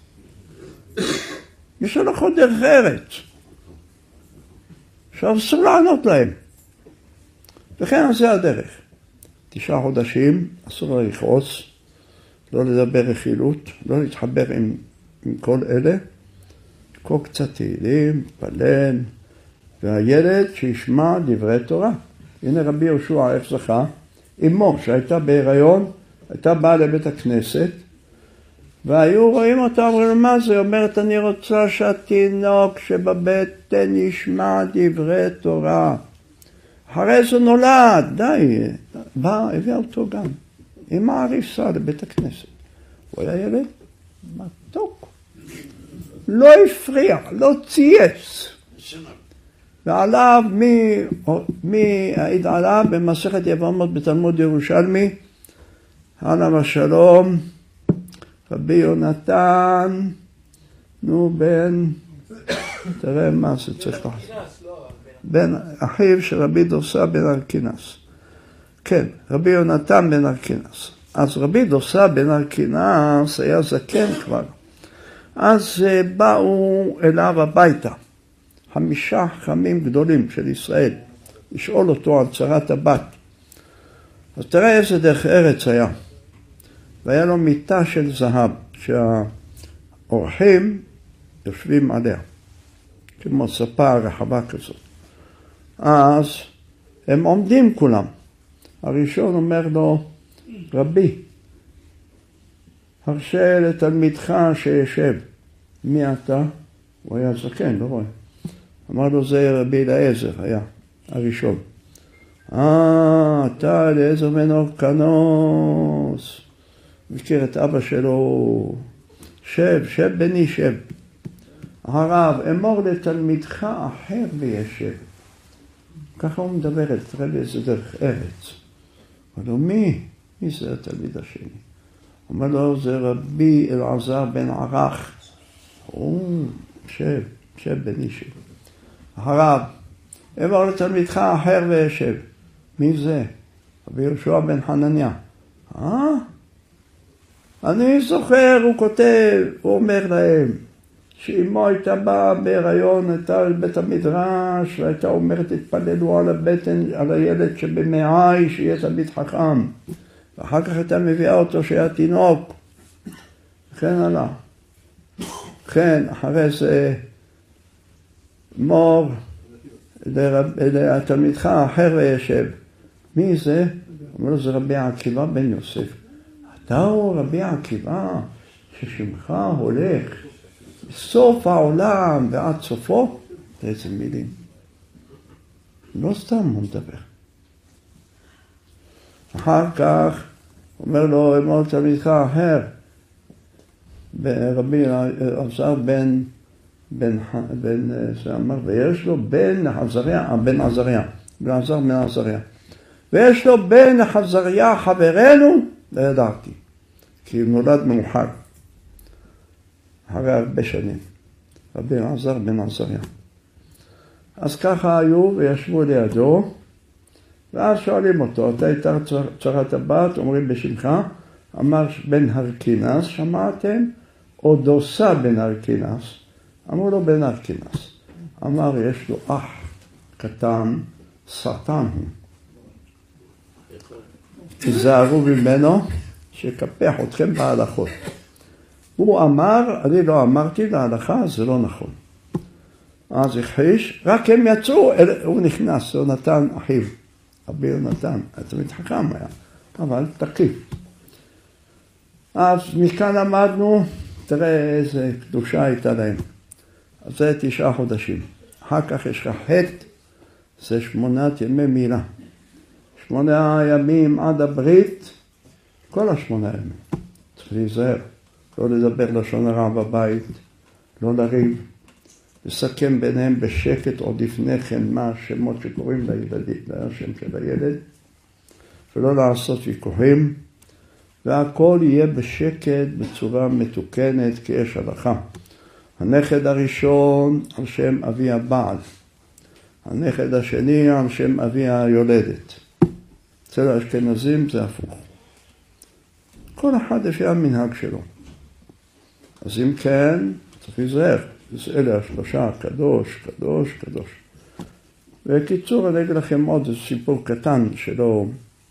יש לך עוד דרך ארץ. עכשיו אסור לענות להם. וכן זה הדרך. תשעה חודשים, אסור לה לכעוס, לא לדבר רכילות, לא להתחבר עם, עם כל אלה, לקרוא קצת תהילים, פלן, והילד שישמע דברי תורה. הנה רבי יהושע איך זכה, אמו שהייתה בהיריון, הייתה באה לבית הכנסת, והיו רואים אותה, אומרים מה זה? אומרת, אני רוצה שהתינוק שבבטן ישמע דברי תורה. אחרי זה נולד, די, בא, הביא אותו גם, עם העריסה לבית הכנסת. הוא היה ילד מתוק, לא הפריע, לא צייץ. ועליו, מי, מי העיד עליו במסכת יבמות בתלמוד ירושלמי, עליו השלום, רבי יונתן, נו בן, תראה מה זה צריך לעשות. בן אחיו של רבי דורסה בן ארקינס. כן, רבי יונתן בן ארקינס. אז רבי דורסה בן ארקינס היה זקן כבר. אז באו אליו הביתה, חמישה חכמים גדולים של ישראל, לשאול אותו על צרת הבת. אז תראה איזה דרך ארץ היה. והיה לו מיטה של זהב, שהאורחים יושבים עליה, כמו ספה רחבה כזאת. אז הם עומדים כולם. הראשון אומר לו, רבי, הרשה לתלמידך שישב. מי אתה? הוא היה זקן, לא רואה. אמר לו, זה רבי אליעזר, היה הראשון. אה, אתה אליעזר בן הורקנוס. מכיר את אבא שלו, שב, שב בני, שב. הרב, אמור לתלמידך אחר וישב. ככה הוא מדבר, תראה לי איזה דרך ארץ. אמר לו, מי? מי זה התלמיד השני? אמר לו, זה רבי אלעזר בן ערך. הוא, שב, שב בני, שב. הרב, אמור לתלמידך אחר וישב. מי זה? רבי יהושע בן חנניה. אה? אני זוכר, הוא כותב, הוא אומר להם, שאמו הייתה באה בהיריון, הייתה לבית המדרש, והייתה אומרת, התפללו על הבטן, על הילד שבמעי, שיהיה תלמיד חכם. ואחר כך הייתה מביאה אותו שהיה תינוק. כן הלאה. כן, אחרי זה מור, לתלמידך האחר וישב. מי זה? אומר לו, זה רבי עקיבא בן יוסף. אתה הוא רבי עקיבא, ששמך הולך בסוף העולם ועד סופו? איזה מילים. לא סתם הוא מדבר. אחר כך אומר לו, אמור תלמידך האחר, רבי עזר בן, בן, בן, זה אמר, ויש לו בן עזריה, בן עזריה, בן עזר בן עזריה. ויש לו בן עזריה חברנו, לא ידעתי, כי הוא נולד מאוחר, אחרי הרבה שנים, רבי עזר בן עזריה. אז ככה היו וישבו לידו, ואז שואלים אותו, אתה הייתה צרת הבת, אומרים בשמך, אמר בן הרקינס, שמעתם? או דוסה בן הרקינס, אמרו לו בן הרקינס. אמר, יש לו אח קטן, סרטן הוא. תזהרו ממנו, שיקפח אתכם בהלכות. הוא אמר, אני לא אמרתי להלכה, זה לא נכון. אז הכחיש, רק הם יצאו, הוא נכנס, הוא נתן אחיו. רבי יונתן, תלמיד חכם היה, אבל תקיף. אז מכאן למדנו, תראה איזה קדושה הייתה להם. אז זה תשעה חודשים. אחר כך יש לך חטא, זה שמונת ימי מילה. שמונה ימים עד הברית, כל השמונה ימים. צריך להיזהר, לא לדבר לשון הרע בבית, לא לריב, לסכם ביניהם בשקט עוד לפני כן מה השמות שקוראים לילדים, לשם של הילד, ולא לעשות ויכוחים, והכל יהיה בשקט בצורה מתוקנת כאש הלכה. הנכד הראשון על שם אבי הבעל, הנכד השני על שם אבי היולדת. אצל האשכנזים זה הפוך. כל אחד לפי המנהג שלו. אז אם כן, צריך להיזהר. אלה השלושה, קדוש, קדוש, קדוש. בקיצור, אני אגיד לכם עוד סיפור קטן שלו.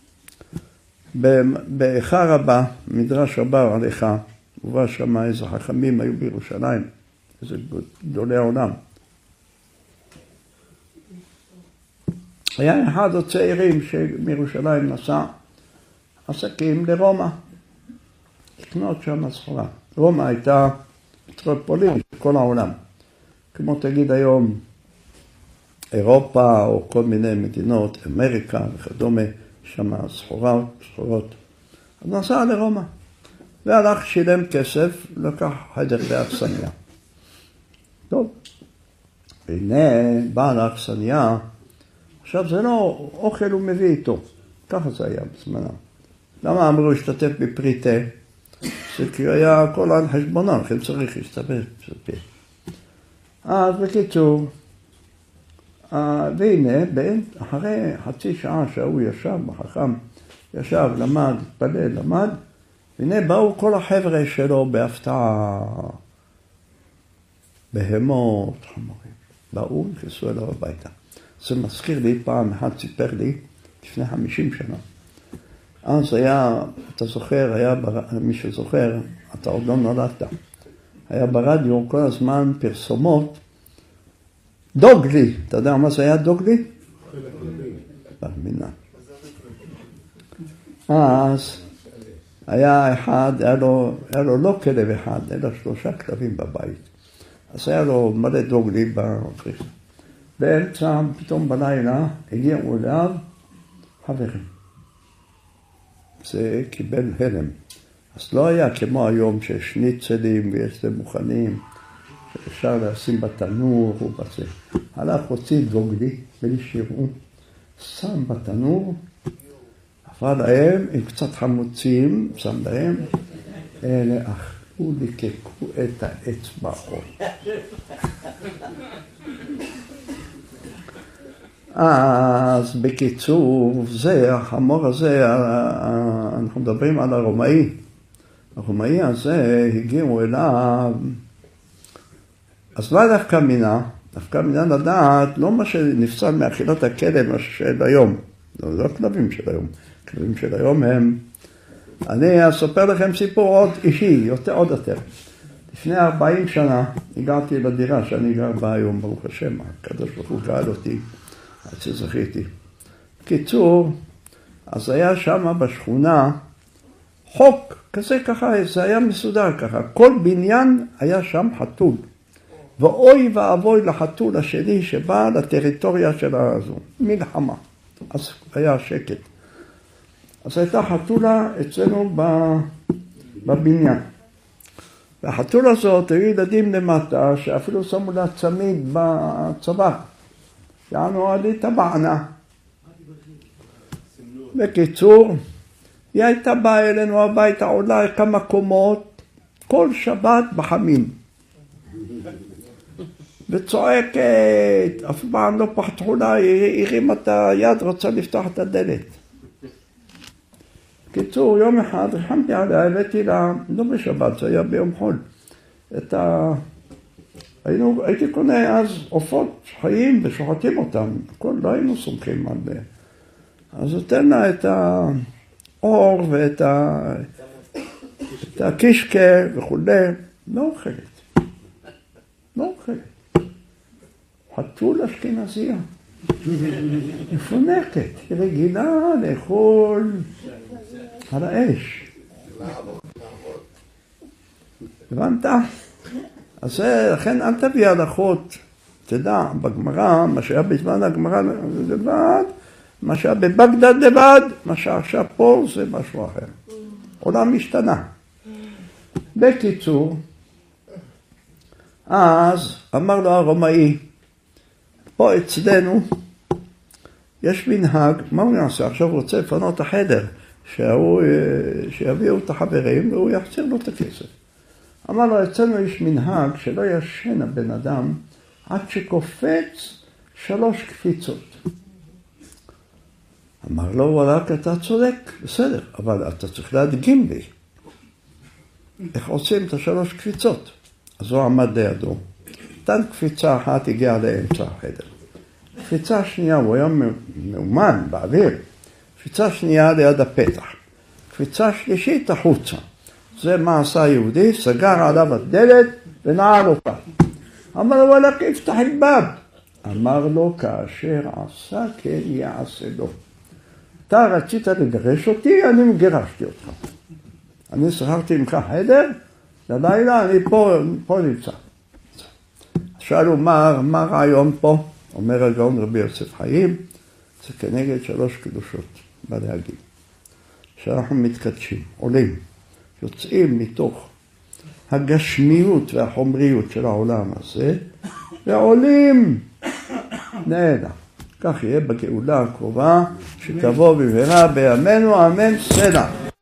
באיכה רבה, מדרש רבה על איכה, הובא שם איזה חכמים היו בירושלים, איזה גדולי העולם. היה אחד הצעירים שמירושלים נסע עסקים לרומא, לקנות שם סחורה. רומא הייתה מטרופולין של כל העולם. כמו תגיד היום אירופה או כל מיני מדינות, אמריקה וכדומה, שם סחורות, סחורות. אז נסע לרומא. והלך שילם כסף, לקח חדר באכסניה. טוב. והנה בא לאכסניה, עכשיו זה לא אוכל הוא מביא איתו. ככה זה היה בזמנם. למה אמרו להשתתף בפרי תה? זה כי היה הכל על חשבונם, לכן צריך להשתתף בפרי. אז בקיצור, והנה, אחרי חצי שעה שהוא ישב, החכם ישב, למד, התפלל, למד, והנה באו כל החבר'ה שלו בהפתעה, בהמות, חמורים. באו, נכנסו אליו הביתה. זה מזכיר לי, פעם אחד סיפר לי, לפני חמישים שנה. אז היה, אתה זוכר, היה, מי שזוכר, אתה עוד לא נולדת. היה ברדיו כל הזמן פרסומות, דוגלי, אתה יודע מה זה היה דוגלי? ברמינה. אז היה אחד, היה לו, היה לו לא כלב אחד, אלא שלושה כלבים בבית. אז היה לו מלא דוגלי בפריחה. באמצע, פתאום בלילה, הגיעו אליו חברים. זה קיבל הלם. אז לא היה כמו היום שיש שניצלים ויש להם מוכנים, שאפשר לשים בתנור ובזה. הלך הוציא דוגלי, בלי שיראו, שם בתנור, עבר להם, עם קצת חמוצים, שם להם, אלה אכלו לקקו את האצבעות. אז בקיצור, זה, החמור הזה, אנחנו מדברים על הרומאי. הרומאי הזה, הגיעו אליו אז מה דווקא מינה? דווקא מינה לדעת, לא מה שנפסל מאכילת הכלב, מה של היום. לא, לא הכלבים של היום. הכלבים של היום הם... אני אספר לכם סיפור עוד אישי, יותר, עוד יותר. לפני ארבעים שנה הגעתי לדירה שאני גר בה היום, ברוך השם, הקדוש ברוך הוא קהל אותי, עד שזכיתי. קיצור, אז היה שם בשכונה חוק, כזה ככה, זה היה מסודר ככה. כל בניין היה שם חתול. ואוי ואבוי לחתול השני שבא לטריטוריה של הזו, מלחמה. אז היה שקט. אז הייתה חתולה אצלנו בבניין. והחתול הזאת היו ילדים למטה שאפילו שמו לה צמיד בצבא. יענו עלי טבענה. בקיצור, היא הייתה באה אלינו הביתה, עולה כמה קומות, כל שבת בחמים. וצועקת, אף פעם לא פתחו לה, היא הרימה את היד, רוצה לפתוח את הדלת. קיצור, יום אחד רחמתי עליה, הבאתי לה, לא בשבת, זה היה ביום חול, את ה... היינו, הייתי קונה אז עופות חיים ושוחטים אותם, הכל לא היינו סומכים על זה. אז נותן לה את האור ואת ה... את הקישקה וכו', לא אוכלת. לא אוכלת. חתול אשכנזיה. מפונקת, היא רגילה לאכול על האש. הבנת? אז לכן אל תביא הלכות, תדע, בגמרא, מה שהיה בזמן הגמרא לבד, מה שהיה בבגדד לבד, מה שעכשיו פה זה משהו אחר. עולם משתנה. בקיצור, אז אמר לו הרומאי, פה אצלנו יש מנהג, מה הוא יעשה? עכשיו הוא רוצה לפנות החדר, שהוא, שיביאו את החברים והוא יחזיר לו את הכסף. אמר לו, אצלנו יש מנהג שלא ישן הבן אדם עד שקופץ שלוש קפיצות. אמר לו, רק אתה צודק, בסדר, אבל אתה צריך להדגים לי. איך עושים את השלוש קפיצות? אז הוא עמד לידו. נתן קפיצה אחת, הגיע לאמצע החדר. קפיצה שנייה, הוא היה מאומן באוויר. קפיצה שנייה ליד הפתח. קפיצה שלישית החוצה. זה מה עשה יהודי, סגר עליו הדלת ונעל אותה. אמר לו, וואלה, כיפתח אלבב. אמר לו, כאשר עשה כן יעשה לו. אתה רצית לגרש אותי, אני מגרשתי אותך. אני שכרתי ממך חדר, ללילה אני פה, פה נמצא. שאלו, מה, מה רעיון פה? אומר הגאון רבי יוסף חיים, זה כנגד שלוש קדושות בלהגיד. שאנחנו מתקדשים, עולים, יוצאים מתוך הגשמיות והחומריות של העולם הזה, ועולים נהנה. כך יהיה בגאולה הקרובה, שתבוא במהרה בימינו, אמן, סלע.